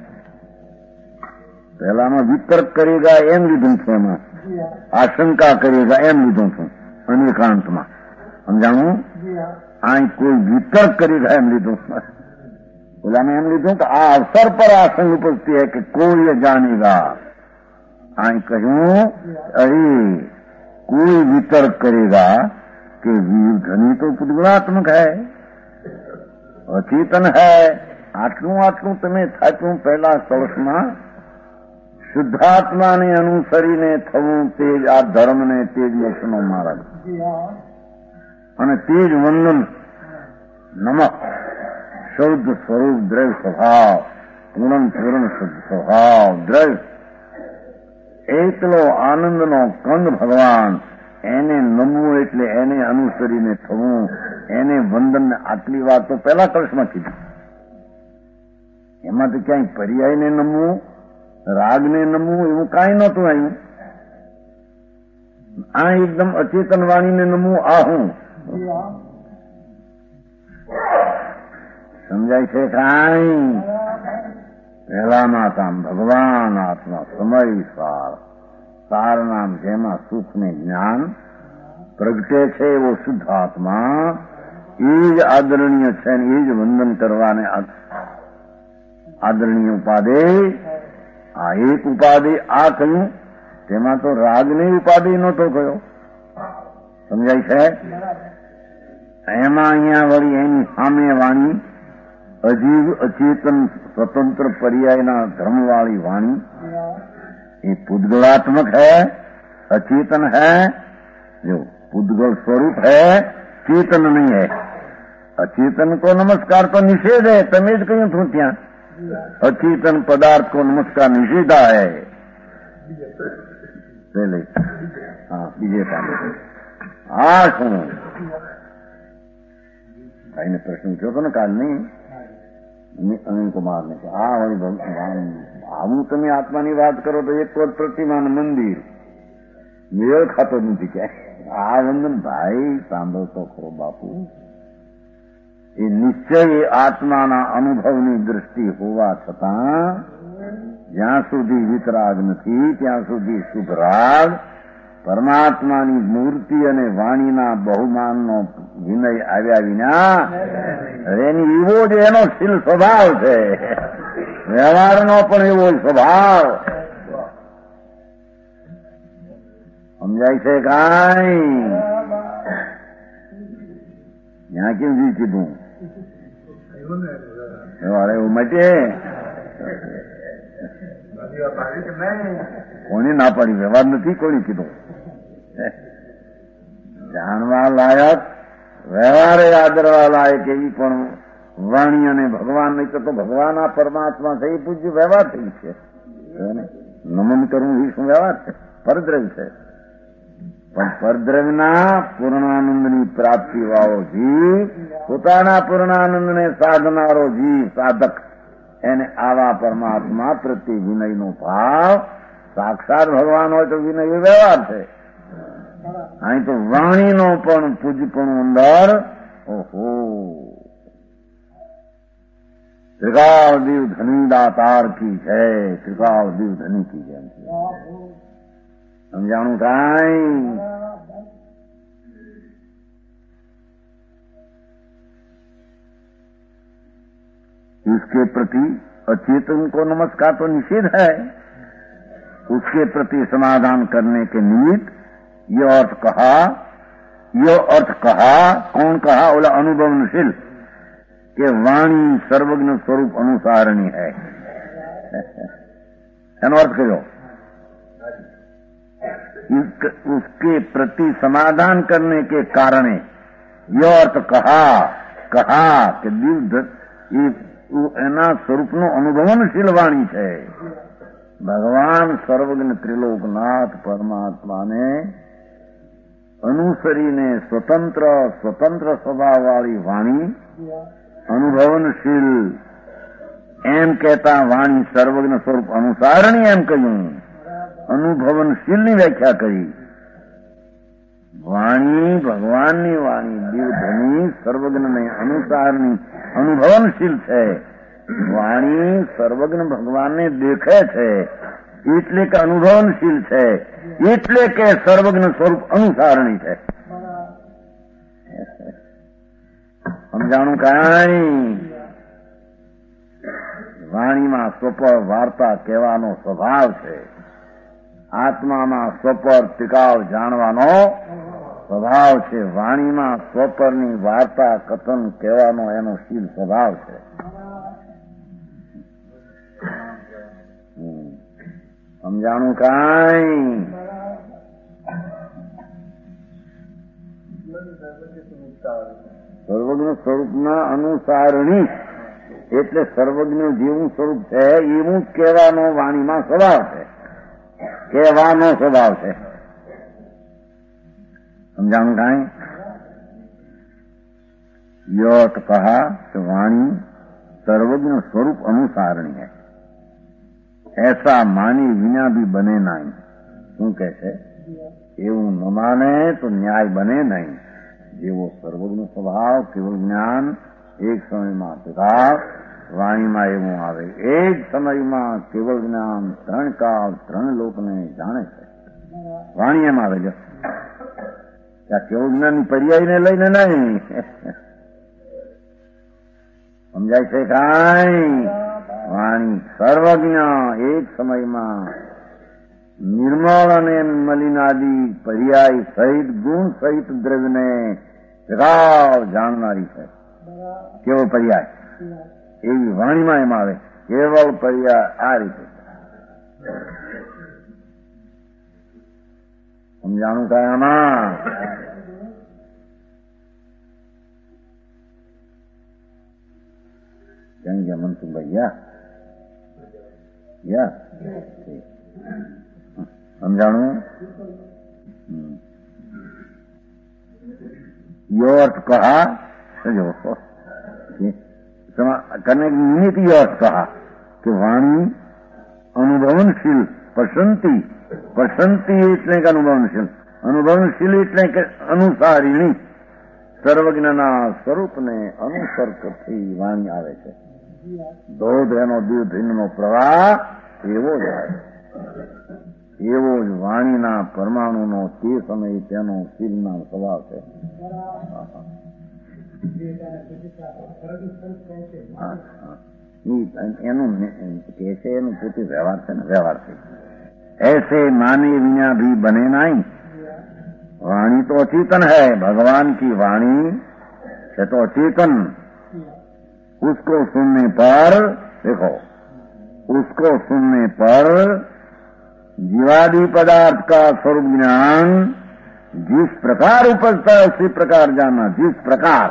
पहलाમાં વિતર્ક કરેગા એમ લીધું છે, એમાં આશંકા કરેગા એમ લીધું છું અનેકાંતમાં. સમજાણું? અહીં કોઈ વિતર્ક કરેગા એમ લીધું. ઓલાને એમ લીધું કે આ અવસર પર આશંક ઉપજતી है कि कोई जानेगा. અહીં કહ્યું અરે કોઈ વિતર્ક કરેગા कि वीर धनी तो पुद्गलात्मक है, अचेतन है. આટલું આટલું તમે થાક્યું પહેલા કળશમાં શુદ્ધાત્માને અનુસરીને થવું તે જ આ ધર્મને તે જ મોક્ષનો માર્ગ અને તે જ વંદન નમક શુદ્ધ સ્વરૂપ દ્રવ્ય સ્વભાવ પૂર્ણ પૂર્ણ શુદ્ધ સ્વભાવ દ્રવ્ય એકલો આનંદનો કંદ ભગવાન એને નમવું એટલે એને અનુસરીને થવું એને વંદન. આટલી વાત તો પહેલા કળશમાં કીધી. એમાં તો ક્યાંય પર્યાયને નમવું રાગને નમવું એવું કાંઈ નહોતું આવ્યું. આ એકદમ અચેતન વાણીને નમવું આ હું સમજાય છે કાંઈ? પહેલામાં તામ ભગવાન આત્મા સમય સાર સાર નામ જેમાં સુખ ને જ્ઞાન પ્રગટે છે એવો શુદ્ધ આત્મા એ જ આદરણીય છે ને એ જ વંદન કરવાને આદરણીય ઉપાધિ. આ એક ઉપાધિ આ કહ્યું તેમાં તો રાગની ઉપાધિ નહોતો કયો. સમજાય છે? એમાં અહીંયા વળી એની સામે વાણી અજીવ અચેતન સ્વતંત્ર પર્યાયના ધર્મવાળી વાણી ये पुद्गलात्मक है, अचेतन है. जो पुद्गल स्वरूप है, चेतन नहीं है. अचेतन को नमस्कार तो निषेध है. तमें ज कहीं थू त्या अचेतन पदार्थ को नमस्कार निषेधा है. पहले हाँ बीजे पाने आ शू भाई ने प्रश्न क्यों तो ना काल नहीं अनिल कुमार ने कहा आ वही भगवान આવું તમે આત્માની વાત કરો તો એક કોટ પ્રતિમાન મંદિર મેળ ખાતો નથી ક્યાંય. આ વંદન ભાઈ સાંભળતો ખરો બાપુ. એ નિશ્ચય આત્માના અનુભવની દૃષ્ટિ હોવા છતાં જ્યાં સુધી વિતરાગ નથી ત્યાં સુધી શુભ રાગ પરમાત્માની મૂર્તિ અને વાણીના બહુમાનનો વિનય આવ્યા વિના એની એવો જ એનો શીલ સ્વભાવ છે. વ્યવહારનો પણ એવો સ્વભાવ. સમજાય છે કાંઈ? ત્યાં કેમ જી કીધું વ્યવહાર એવું મટે કોની ના પાડી? વ્યવહાર નથી કોની કીધું? જાણવા લાયક વ્યવહારે આદરવા લાયક એવી પણ વાણી અને ભગવાન નહીં તો ભગવાન આ પરમાત્મા છે એ પૂજ્ય વ્યવહાર થઈ છે. નમન કરવું એ શું વ્યવહાર છે? પરદ્રવ્ય છે. પણ પરદ્રવ્યના પૂર્ણાનંદની પ્રાપ્તિ વાળો જીવ, પોતાના પૂર્ણાનંદને સાધનારો જીવ સાધક, એને આવા પરમાત્મા પ્રત્યે વિનયનો ભાવ. સાક્ષાત ભગવાન હોય તો વિનય એ વ્યવહાર છે. અહીં તો વાણીનો પણ પૂજપણું અંદર. ઓહો ત્રિકાળ દેવ ધની દાતાર કી જય, ત્રિકાળ દેવ ધની કી જય. સમજાણું કાંઈ? इसके प्रति अचेतन को नमस्कार तो निषेध है. उसके प्रति समाधान करने के निमित्त ये अर्थ कहा, ये अर्थ कहा. कौन कहा? बोला अनुभवनशील કે વાણી સર્વજ્ઞ સ્વરૂપ અનુસારણી હૈ. એનો અર્થ કર્યો उसके प्रति समाधान करने के कारण यह अर्थ कहा कहा કે દિવ્ય એ એના સ્વરૂપનો અનુભવનશીલ વાણી છે. ભગવાન સર્વજ્ઞ ત્રિલોકનાથ પરમાત્માને અનુસરીને સ્વતંત્ર સ્વતંત્ર સ્વભાવવાળી વાણી અનુભવનશીલ એમ કહેતા વાણી સર્વજ્ઞ સ્વરૂપ અનુસારણી એમ કહ્યું. અનુભવનશીલની વ્યાખ્યા કરી. વાણી ભગવાનની વાણી દિવ્યધની સર્વજ્ઞને અનુસારની અનુભવનશીલ છે. વાણી સર્વજ્ઞ ભગવાનને દેખે છે એટલે કે અનુભવનશીલ છે, એટલે કે સર્વજ્ઞ સ્વરૂપ અનુસારણી છે. સમજાણું કાંઈ? વાણીમાં સ્વપર વાર્તા કહેવાનો સ્વભાવ છે. આત્મામાં સ્વપર ત્રિકાળ જાણવાનો સ્વભાવ છે. વાણીમાં સ્વપરની વાર્તા કથન કહેવાનો એનો શીલ સ્વભાવ છે. સમજાણું કાંઈ? સર્વજ્ઞ સ્વરૂપના અનુસારણી એટલે સર્વજ્ઞ જેવું સ્વરૂપ છે એવું જ કહેવાનો વાણીમાં સ્વભાવ છે. કહેવાનો સ્વભાવ છે. સમજાણું કાંઈ? યત કહા કે વાણી સર્વજ્ઞ સ્વરૂપ અનુસારણી है. ऐसा मानी विना भी बने नहीं. શું કહે છે? એવું ન માને તો ન્યાય બને નહીં. જેવો સર્વજ્ઞ સ્વભાવ કેવળ જ્ઞાન એક સમયમાં તથા વાણીમાં એવું આવે. એ જ સમયમાં કેવળ જ્ઞાન ત્રણ કાળ ત્રણ લોકને જાણે છે. વાણી એમ આવે છે. ત્યાં કેવળ જ્ઞાનની પર્યાયને લઈને નહીં. સમજાય છે કાંઈ? વાણી સર્વજ્ઞ એક સમયમાં નિર્મળ અને મલિનાદી પર્યાય સહિત ગુણ સહિત દ્રવ્યને જગાવ જાણનારી છે. કેવળ પર્યાય એવી વાણીમાં એમ આવે. કેવળ પર્યાય આ રીતે સમજાણું કાંઈ આમાં? કેમ ગયા મનસુખભાઈ? યા યા સમજાણું? યો અર્થ કહા સમજો કરने की निमित्त यह अर्थ कहा कि वाणी अनुभवनशील प्रसन्ति प्रसन्ति એટલે કે અનુભવનશીલ અનુભવનશીલ એટલે કે અનુસારીણી સર્વજ્ઞના સ્વરૂપને અનુસર કરતી વાણી આવે છે. દોધ એનો દૂધનો પ્રવાહ એવો જ આવે. એવો જ વાણીના પરમાણુનો તે સમયે તેનો શીલના સ્વભાવ છે. એનું કે છે એનું પોતે વ્યવહાર છે ને વ્યવહાર છે. ऐसे माने बिना भी बने नहीं. वाणी तो अचेतन है. भगवान की वाणी है तो अचेतन. उसको सुनने पर देखो उसको सुनने पर जीवादि पदार्थ का स्वरूप ज्ञान जिस प्रकार उपजता है उसी प्रकार जानना. जिस प्रकार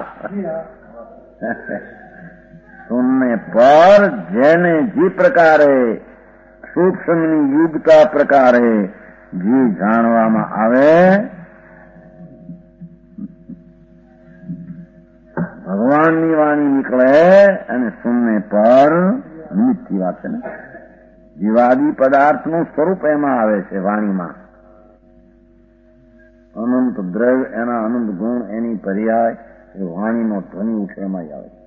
सुनने पर જેને જે પ્રકારે સૂક્ષ્મની યુગતા પ્રકારે જે જાણવામાં આવે ભગવાનની વાણી નીકળે અને સુનને પર નિમિત્તની વાત છે ને. જીવાદી પદાર્થનું સ્વરૂપ એમાં આવે છે વાણીમાં. અનંત દ્રવ્ય એના અનંત ગુણ એની પર્યાય એ વાણીનો ધ્વનિ ઉઠે એમાં જ આવે.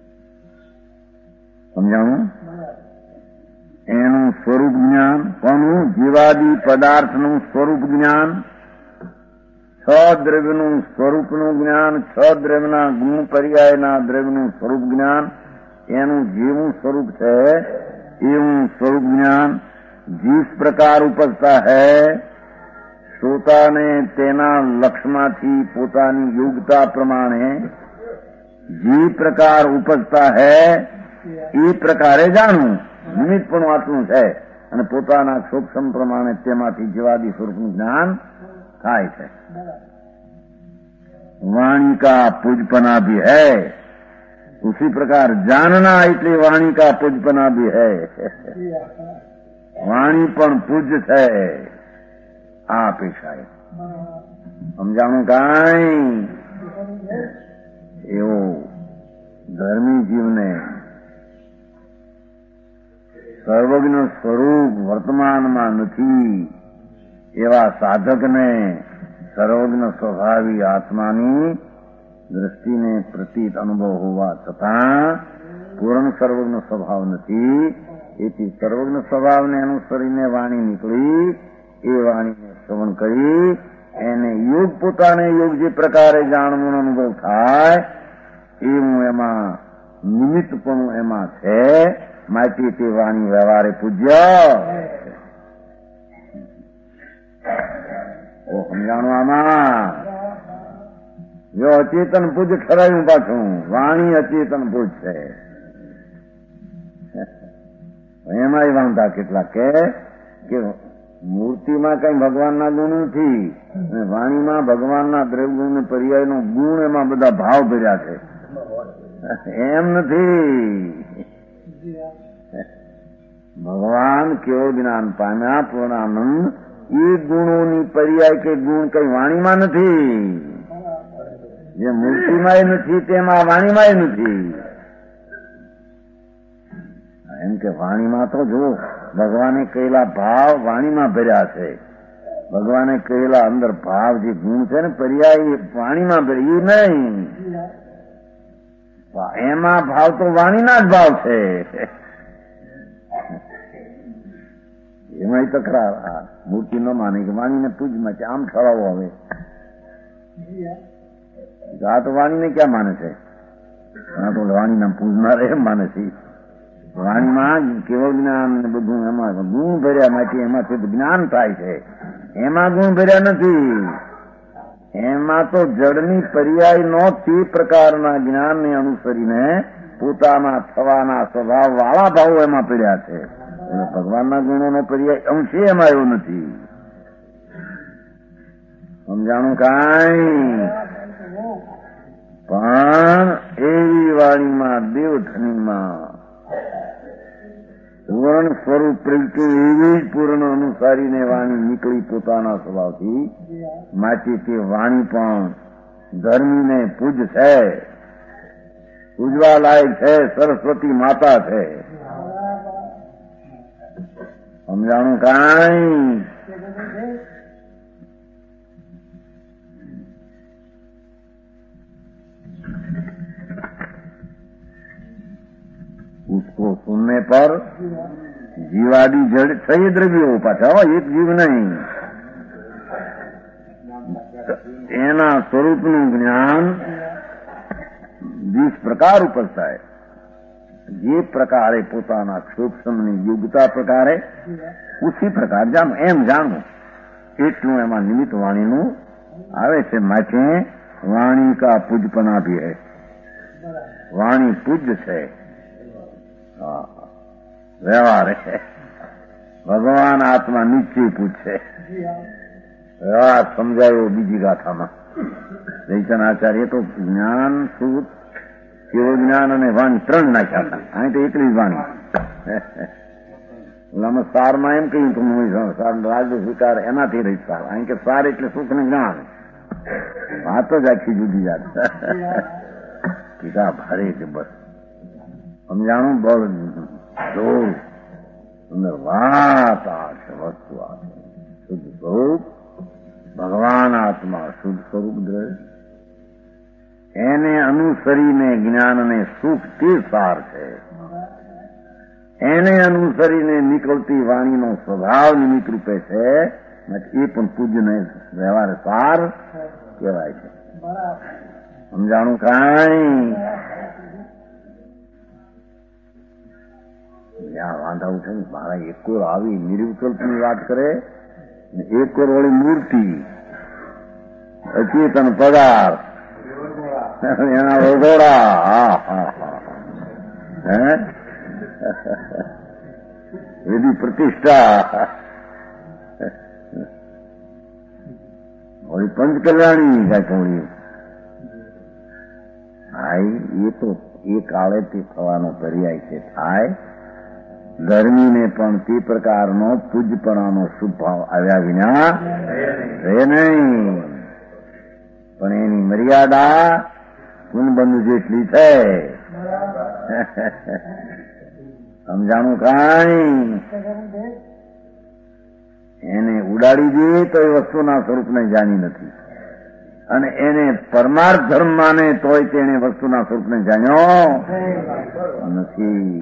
સમજાણું? એનું સ્વરૂપ જ્ઞાન કોનું? જીવાદી પદાર્થનું સ્વરૂપ જ્ઞાન. છ દ્રવ્યનું સ્વરૂપનું જ્ઞાન. છ દ્રવ્યના ગુણ પર્યાયના દ્રવ્યનું સ્વરૂપ જ્ઞાન. એનું જેવું સ્વરૂપ છે એવું સ્વરૂપ જ્ઞાન. जिस प्रकार उपजता है શ્રોતાને તેના લક્ષમાંથી પોતાની યોગ્યતા પ્રમાણે જે પ્રકાર ઉપજતા હૈ એ પ્રકારે જાણવું. નિમિત્ત પણ આટલું છે અને પોતાના સૂક્ષ્મ પ્રમાણે તેમાંથી જીવાદી સ્વરૂપનું જ્ઞાન થાય છે. वाणी का पूजपना भी है. उसी प्रकार जानना એટલે वाणी का पूजपना भी है. वाणी પણ પૂજ્ય છે. આ અપેક્ષા છે. સમજાણું કાંઈ? એવો ધર્મી જીવને સર્વજ્ઞ સ્વરૂપ વર્તમાનમાં નથી એવા સાધકને સર્વજ્ઞ સ્વભાવી આત્માની દ્રષ્ટિને પ્રતીત અનુભવ હોવા છતાં પૂર્ણ સર્વજ્ઞ સ્વભાવ નથી. એથી સર્વજ્ઞ સ્વભાવને અનુસરીને વાણી નીકળી. એ વાણીને શ્રવણ કરી એને યોગ પોતાને યોગ જે પ્રકારે જાણવાનો અનુભવ થાય એવું એમાં નિમિત્તપણું એમાં છે. માટે તે વાણી વ્યવહારે પૂજ્ય. સમજાણું આમાં? જો અચેતન પૂજ ઠરાયું પાછું. વાણી અચેતન પૂજ છે. એમાંય વાંધા કેટલા કે મૂર્તિમાં કઈ ભગવાનના ગુણ નથી અને વાણીમાં ભગવાનના દ્રવ્યગુણ ને પર્યાયનો ગુણ એમાં બધા ભાવ ભર્યા છે. એમ નથી. ભગવાન કેવળ જ્ઞાન પામ્યા પૂર્ણાનંદ એ ગુણોની પર્યાય કે ગુણ કઈ વાણીમાં નથી. જે મૂર્તિમાં નથી તેમાં વાણીમાં નથી. એમ કે વાણીમાં તો જો ભગવાને કહેલા ભાવ વાણીમાં ભર્યા છે. ભગવાને કહેલા અંદર ભાવ જે ગુણ છે ને પર્યાય વાણીમાં ભર્યું નહીં. એમાં ભાવ તો વાણીના જ ભાવ છે. એમાં તકરાર. આ મૂર્તિ ન માને કે વાણીને પૂજમાં છે, આમ ઠરાવો. હવે આ તો વાણીને ક્યાં માને છે? આ તો વાણીના પૂજનાર એમ માને છે. વાણીમાં કેવળ જ્ઞાન ને બધું એમાં ગુણ ભર્યા માટે એમાંથી જ્ઞાન થાય છે. એમાં ગુણ ભર્યા નથી. એમાં તો જડની પર્યાય નો તે પ્રકારના જ્ઞાનને અનુસરીને પોતાના થવાના સ્વભાવ વાળા ભાવો એમાં પડ્યા છે. ભગવાનના ગુણોનો પર્યાય અંશે એમાં આવ્યો નથી. સમજાણું કાંઈ? પણ એવી વાણીમાં દેવધનીમાં વર્ણ સ્વરૂપ પ્રગટે એવી જ પૂર્ણ અનુસારીને વાણી નીકળી પોતાના સ્વભાવથી. માટે તે વાણી પણ ધર્મીને પૂજ છે, પૂજવા લાયક છે, સરસ્વતી માતા છે. સમજાણું કાંઈ? उसको सुनने पर जीवादी जड़ छह द्रव्यो पाछा, एक जीव नहीं. એના સ્વરૂપનું જ્ઞાન जिस प्रकार ઉપજતા है, જે પ્રકારે પોતાના સૂક્ષ્મની યોગ્યતા પ્રકારે ઉસી પ્રકાર જાણ એમ જાણવું એટલું એમાં નિમિત્ત વાણીનું આવે છે. માટે વાણી કા પૂજપના ભી હૈ. વાણી પૂજ્ય છે, વ્યવહાર છે. ભગવાન આત્મા નિશ્ચય પૂછે. વ્યવહાર સમજાયો બીજી ગાથામાં. જયચંદ્રાચાર્ય તો જ્ઞાન સૂત, કેવળ જ્ઞાન અને વાણી ત્રણ નાખ્યા હતા. અહીં તો એકલી જ વાણી. ઓલામાં સારમાં એમ કહ્યું તું રાજ સ્વીકાર એનાથી રહી સાર. અહીં કે સાર એટલે સુખ ને જ્ઞાન. વાત જ આખી જુદી જાત. કીધા ભારે કે બસ સમજાણું બળ જોર અંદર વાત આ છે. વસ્તુ આ છે શુદ્ધ સ્વરૂપ ભગવાન આત્મા, શુદ્ધ સ્વરૂપ દ્રવ્ય. એને અનુસરીને જ્ઞાન અને સુખ તે સાર છે. એને અનુસરીને નીકળતી વાણીનો સ્વભાવ નિમિત્ત રૂપે છે. એ પણ પૂજ્યને વ્યવહાર સાર કહેવાય છે. સમજાણું કાંઈ? ત્યાં વાંધા ઉઠે ને મારા એકોર આવી નિર્વિકલ્પની વાત કરે ને એકોર વળી મૂર્તિ અચેતન પગાર એના વગોડા. હા હા હા હે એની પ્રતિષ્ઠા વળી પંચકલ્યાણી કાંઈ થોડી. હાઈ એ તો એ કાળે તે થવાનો પર્યાય છે. થાય ગરમીને પણ તે પ્રકારનો પૂજપણાનો શુભ ભાવ આવ્યા વિના રહે નહીં. પણ એની મર્યાદા પૂનબંધુ જેટલી છે. સમજાણું કાંઈ? એને ઉડાડી દે તો એ વસ્તુના સ્વરૂપને જાણી નથી, અને એને પરમાર્થ ધર્મ માને તોય તેને વસ્તુના સ્વરૂપને જાણ્યો નથી.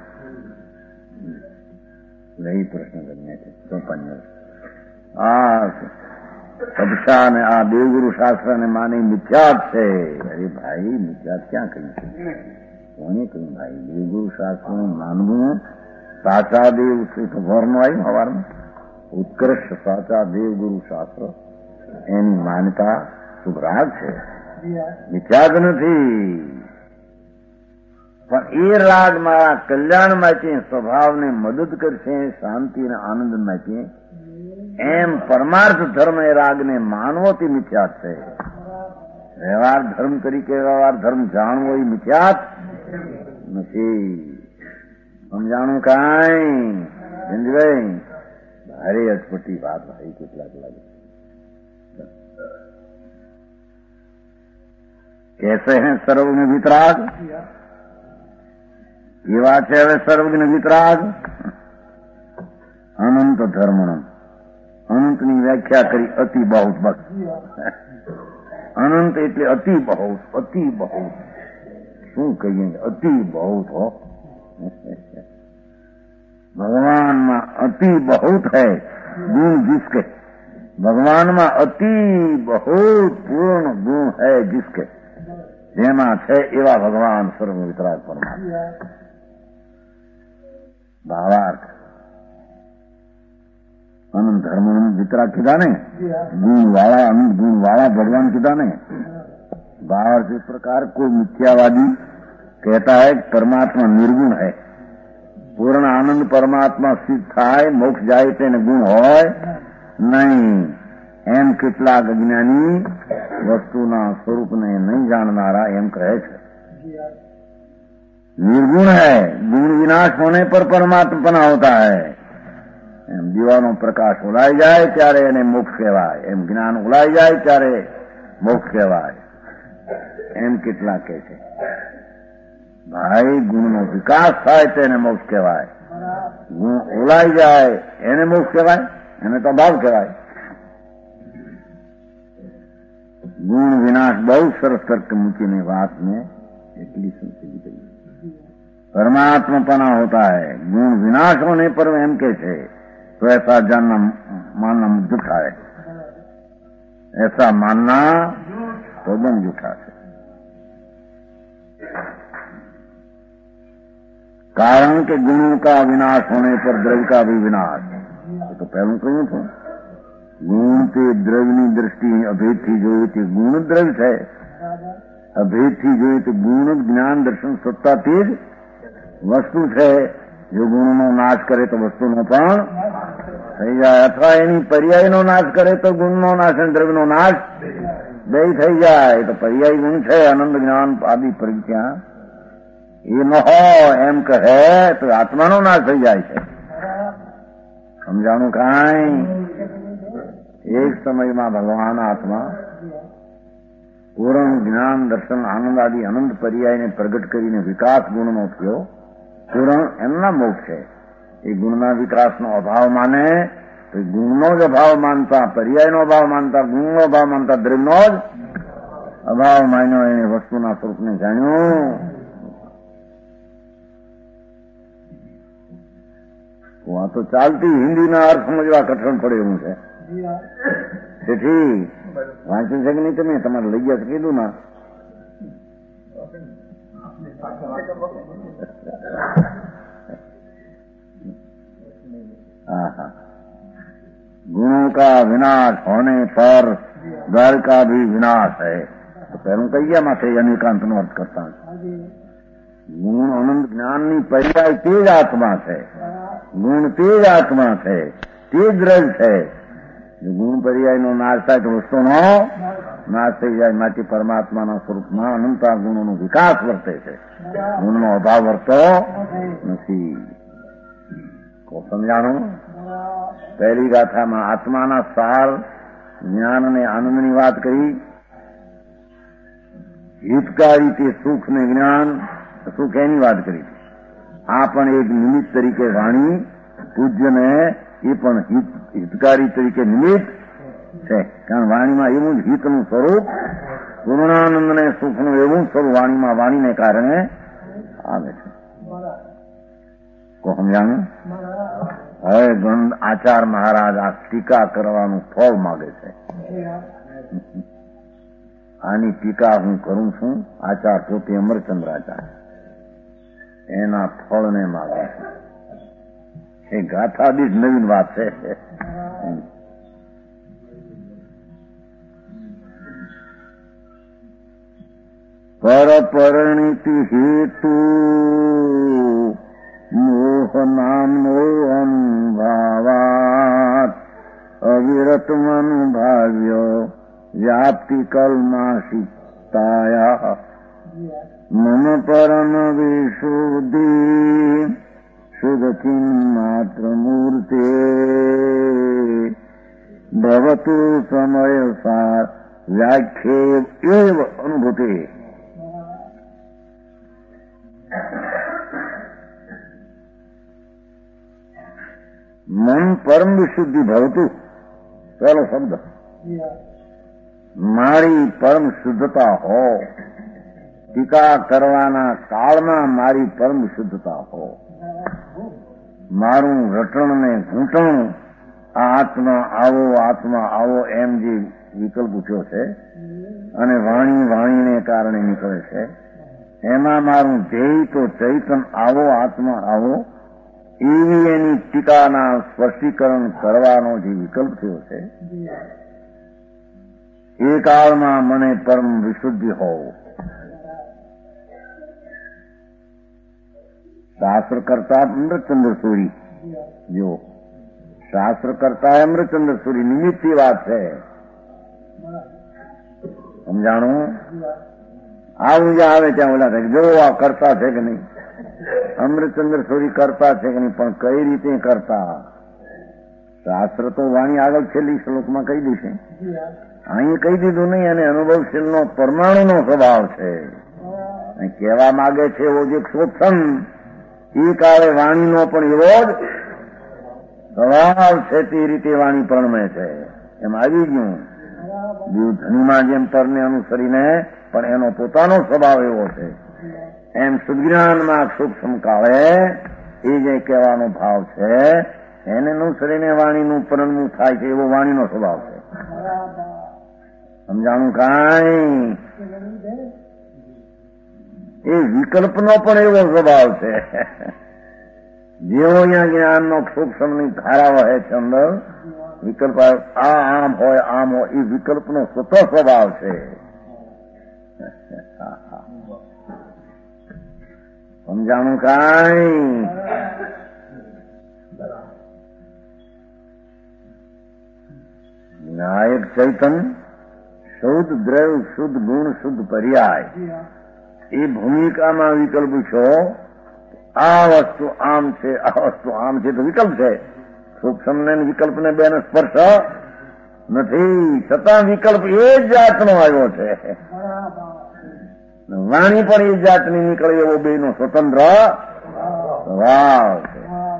यही प्रश्न करने थे तो पंजर आ सबसा ने आ देवगुरु शास्त्र ने मानी मिथ्यात છે. અરે ભાઈ મિથ્યાત ક્યાં કહ્યું? કોને કહ્યું ભાઈ? દેવગુરુ શાસ્ત્ર નું માનવું. સાચા દેવ ભરનું આવ્યું સવારમાં ઉત્કૃષ્ટ સાચા દેવગુરુ શાસ્ત્ર એની માન્યતા શુભરાગ છે, મિથ્યાત નથી. પણ એ રાગ મારા કલ્યાણ માટે સ્વભાવને મદદ કરશે, શાંતિ અને આનંદ માટે એમ પરમાર્થ ધર્મ એ રાગને માનવો તે મિથ્યાત છે. વ્યવહાર ધર્મ તરીકે વ્યવહાર ધર્મ જાણવો એ મિથ્યાત નથી. સમજાણું કાંઈ? સમજાય? ભારે અટપટી વાત ભાઈ કેટલાક લાગે. कैसे हैं सर्वज्ञ वितराग? એવા છે હવે સર્વજ્ઞ વિતરાગ. અનંત ધર્મણમ. અનંતની વ્યાખ્યા કરી અતિ બહુત. બસ અનંત એટલે અતિ બહુત, અતિ બહુત. શું કહીએ, અતિ बहुत हो भगवान में अति बहुत है गुण जिसके, भगवान में अति बहुत पूर्ण गुण है जिसके, જેમાં છે એવા ભગવાન સર્વ વિતરાગ પરમાત્મા. ભાવાર્થ અનંત ધર્મ વિતરાગ કીધા ને, ગુણ वाला अनंत गुण वाला भगवान कીધા ने. भावार्थ इस प्रकार कोई मिथ्यावादी कहता है परमात्मा निर्गुण है, पूर्ण आनंद परमात्मा सिद्ध थाय मोक्ष जाए તેને ગુણ હોય નહીં, એમ કેટલાક અજ્ઞાની વસ્તુના સ્વરૂપને નહીં જાણનારા એમ કહે છે. निर्गुण है, गुण विनाश होने पर परमात्मा होता है. એમ દીવાનો પ્રકાશ ઉલાઈ જાય ત્યારે એને મોક્ષ કહેવાય, એમ જ્ઞાન ઉલાઈ જાય ત્યારે મોક્ષ કહેવાય, એમ કેટલા કહે છે. ભાઈ ગુણનો વિકાસ થાય તેને મોક્ષ કહેવાય, ગુણ ઓલાઈ જાય એને મોક્ષ કહેવાય, એને તો અભાવ કહેવાય. गुण विनाश बहुत सरस तर्क मुझी ने बात में એટલી સંસ્કૃતિ કરી. परमात्मा पना होता है, गुण विनाश होने पर एम के छे तो ऐसा जानना मानना झूठा है, ऐसा मानना तो बन झूठा है. कारण के गुणों का विनाश होने पर द्रव्य का भी विनाश, तो पहलू कहूं था गुण के द्रव्य ની દ્રષ્ટિ અભેદ થી જોઈએ તે ગુણ દ્રવ્ય છે, અભેદ થી જોઈએ તો ગુણ જ્ઞાન દર્શન સત્તા તે જ વસ્તુ છે. જો ગુણનો નાશ કરે તો વસ્તુનો પણ થઈ જાય, અથવા એની પર્યાયનો નાશ કરે તો ગુણનો નાશ અને દ્રવ્યનો નાશ બે થઈ જાય. તો પર્યાય ગુણ છે આનંદ જ્ઞાન આદિ પ્રજ્ઞા, એ ન હોય એમ કહે તો આત્માનો નાશ થઈ જાય છે. સમજાણું કાંઈ? एक समय में भगवान आत्मा पूर्ण ज्ञान दर्शन आनंद आदि अनंत पर्याय ने प्रगट करीने विकास गुण नो थयो, पूर्ण एमना मोक्ष है. ये गुणना विकास नो अभाव माने तो गुणनो ज अभाव मानता, पर्याय नो अभाव मानता, गुण नो अभाव मानता, द्रव्य नो ज अभाव मान्यो, एने वस्तुना स्वरूप ने जाण्यो. वहां तो चालती हिंदी ना अर्थ समझवा कठिन पड़े एवं है. તેથી વાંચ્યું છે કે નહીં તમે? તમારે લઈ ગયા કીધું ના? गुणों का विनाश होने पर घर का भी विनाश है. तो પહેલું કહી ગયા માથે અનેકાંત નો અર્થ કરતા. ગુણ અનંત જ્ઞાનની પર્યાય તે જ આત્મા છે, ગુણ તે જ આત્મા છે, તે જ દ્રવ્ય છે. ગુણ પર્યાયનો નાશ થાય તો વસ્તુનો નાશ થઈ જાય. માટે પરમાત્માના સ્વરૂપમાં અનંતા ગુણોનો વિકાસ વર્તે છે, ગુણનો અભાવ વર્તો નથી. સમજાણું? પહેલી ગાથામાં આત્માના સાર જ્ઞાન અને આનંદની વાત કરી, હિતકારી તે સુખ ને જ્ઞાન સુખ એની વાત કરી. આ પણ એક નિમિત્ત તરીકે વાણી પૂજ્યને એ પણ હિત હિતકારી તરીકે નિમિત્ત છે. કારણ વાણીમાં એવું જ હિતનું સ્વરૂપ, પૂર્ણાનંદ ને સુખનું એવું સ્વરૂપ વાણીમાં વાણીને કારણે આવે છે. સમજાણું? હવે ગંધ આચાર મહારાજ આ ટીકા કરવાનું ફળ માગે છે. આની ટીકા હું કરું છું. આચાર પોતે અમરચંદ્રાચાર્ય એના ફળને માગે છે. એ ગાથા બી નવીન વાત છે. પર પરિણીતિ હેતુ મોહ નામનો અનુભાવાત અવિરત મનુભાવ્ય વ્યાપ્તિ કલ્માશિતાયા મમ પરમ વિશુદ્ધિ શુદ્ધ ચિન્માત્ર મૂર્તે ભવતુ સમય સાર વ્યાખ્યે એવ અનુભૂતિ. મન પરમ વિશુદ્ધિ ભવતું, પહેલો શબ્દ. મારી પરમ શુદ્ધતા હો ટીકા કરવાના કાળમાં મારી પરમ શુદ્ધતા હો. મારું રટણ ને ઘૂંટણ આ આત્મા આવો આત્મા આવો એમ જે વિકલ્પ ઉઠ્યો છે અને વાણી વાણીને કારણે નીકળે છે, એમાં મારું ધ્યેય તો ચૈતન આવો આત્મા આવો એવી એની ટીકાના સ્પષ્ટીકરણ કરવાનો જે વિકલ્પ થયો છે, એ કાળમાં મને પરમ વિશુદ્ધિ હોવ. શાસ્ત્ર કરતા અમૃતચંદ્ર સૂરી, જો શાસ્ત્ર કરતા અમૃતચંદ્ર સૂરી નિમિત્તની વાત છે. સમજાણું? આવું જ આવે ત્યાં ઓલા થાય જો આ કરતા છે કે નહીં, અમૃતચંદ્ર સૂરી કરતા છે કે નહીં, પણ કઈ રીતે કરતા? શાસ્ત્ર તો વાણી આગળ છેલ્લી શ્લોકમાં કહી દેશે, અહીં કહી દીધું નહીં. અને અનુભવશીલનો પરમાણુનો સ્વભાવ છે. કહેવા માંગે છે એવો જે શોષણ એ કાળે વાણીનો પણ એવો જ સ્વભાવ છે, તે રીતે વાણી પ્રણમે છે. એમ આવી ગયું ધનીમાં જેમ તરને અનુસરીને પણ એનો પોતાનો સ્વભાવ એવો છે, એમ સુજ્ઞાનમાં સૂક્ષ્મ કાળે એ જે કહેવાનો ભાવ છે એને અનુસરીને વાણીનું પરણવું થાય છે, એવો વાણીનો સ્વભાવ છે. સમજાણું? કાંઈ એ વિકલ્પનો પણ એવો સ્વભાવ છે. જેવો અહીંયા જ્ઞાનનો સૂક્ષ્મની ધારા વહે છે અંદર, વિકલ્પ આ આમ હોય આમ હોય, એ વિકલ્પનો સ્વતઃ સ્વભાવ છે. સમજાણું? કાંઈ નાયક ચૈતન શુદ્ધ દ્રવ્ય શુદ્ધ ગુણ શુદ્ધ પર્યાય એ ભૂમિકામાં વિકલ્પ છો. આ વસ્તુ આમ છે આ વસ્તુ આમ છે તો વિકલ્પ છે. સૂક્ષ્મ ને વિકલ્પ ને બેનો સ્પર્શ નથી, છતાં વિકલ્પ એ જ જાતનો આવ્યો છે. વાણી પણ એ જાતની નીકળે એવો બેનો સ્વતંત્ર સ્વભાવ છે.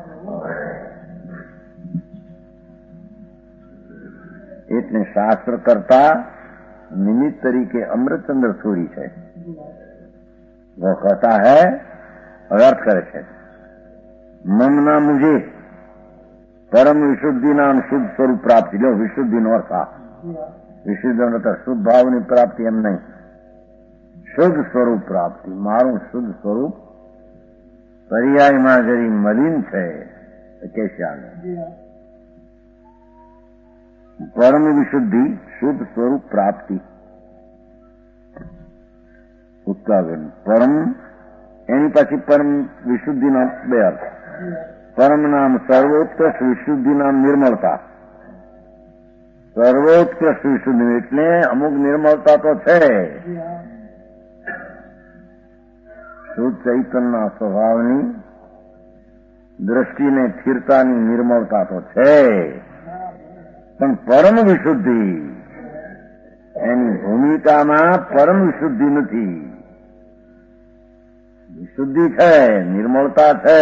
એટલે શાસ્ત્ર કરતા નિમિત્ત તરીકે અમૃતચંદ્ર સૂરી છે. वो कहता है अर्थ करे છે મનના મુજે પરમ વિશુદ્ધિ નામ શુદ્ધ સ્વરૂપ પ્રાપ્તિ. લો વિશુદ્ધિ નો અર્થ આ વિશુદ્ધ શુદ્ધ ભાવની પ્રાપ્તિ એમ નહીં, શુદ્ધ સ્વરૂપ પ્રાપ્તિ. મારું શુદ્ધ સ્વરૂપ પર્યાયમાં જરી મલિન છે કેશ્યાને. પરમ વિશુદ્ધિ શુદ્ધ સ્વરૂપ પ્રાપ્તિ ઉત્કાગન. પરમ એની પાછી પરમ વિશુદ્ધિના બે અર્થ. પરમ નામ સર્વોત્કૃષ્ટ વિશુદ્ધિ નામ નિર્મળતા. સર્વોત્કૃષ્ટ વિશુદ્ધિ એટલે અમુક નિર્મળતા તો છે, શુદ્ધ ચૈતનના સ્વભાવની દ્રષ્ટિને સ્થિરતાની નિર્મળતા તો છે, પણ પરમ વિશુદ્ધિ એની ભૂમિકામાં પરમ વિશુદ્ધિ નથી. વિશુદ્ધિ છે, નિર્મળતા છે,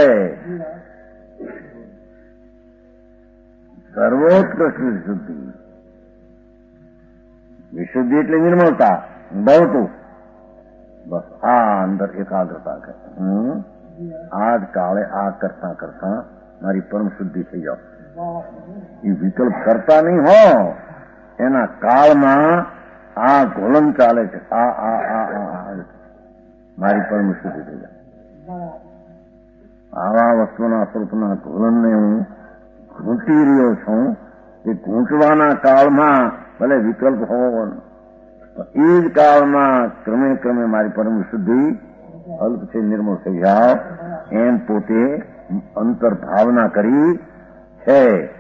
સર્વોત્કૃષ્ટ વિશુદ્ધિ. વિશુદ્ધિ એટલે નિર્મળતા બહુતું. બસ આ અંદર એકાગ્રતા કરે. હું આ જ કાળે આ કરતા કરતા મારી પરમ શુદ્ધિ થઈ જાવ. એ વિકલ્પ કરતા નહીં હો, એના કાળમાં આ ઘોલન ચાલે છે. આ આ આ આ મારી પરમ શુદ્ધિ થઈ જાય. આવા વસ્તુના સ્વરૂપના ઘોલનને હું ઘૂંટી રહ્યો છું. એ ઘૂંટવાના કાળમાં ભલે વિકલ્પ હોવો, એ જ કાળમાં ક્રમે ક્રમે મારી પરમ શુદ્ધિ અલ્પ છે, નિર્મળ થઈ જાવ એમ પોતે અંતર ભાવના કરી છે.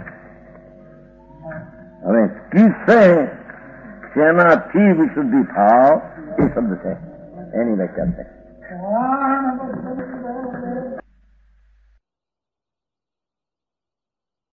હવે કિસસે શેનાથી વિશુદ્ધિ થાવ એ શબ્દ છે, એની વ્યાખ્યા છે.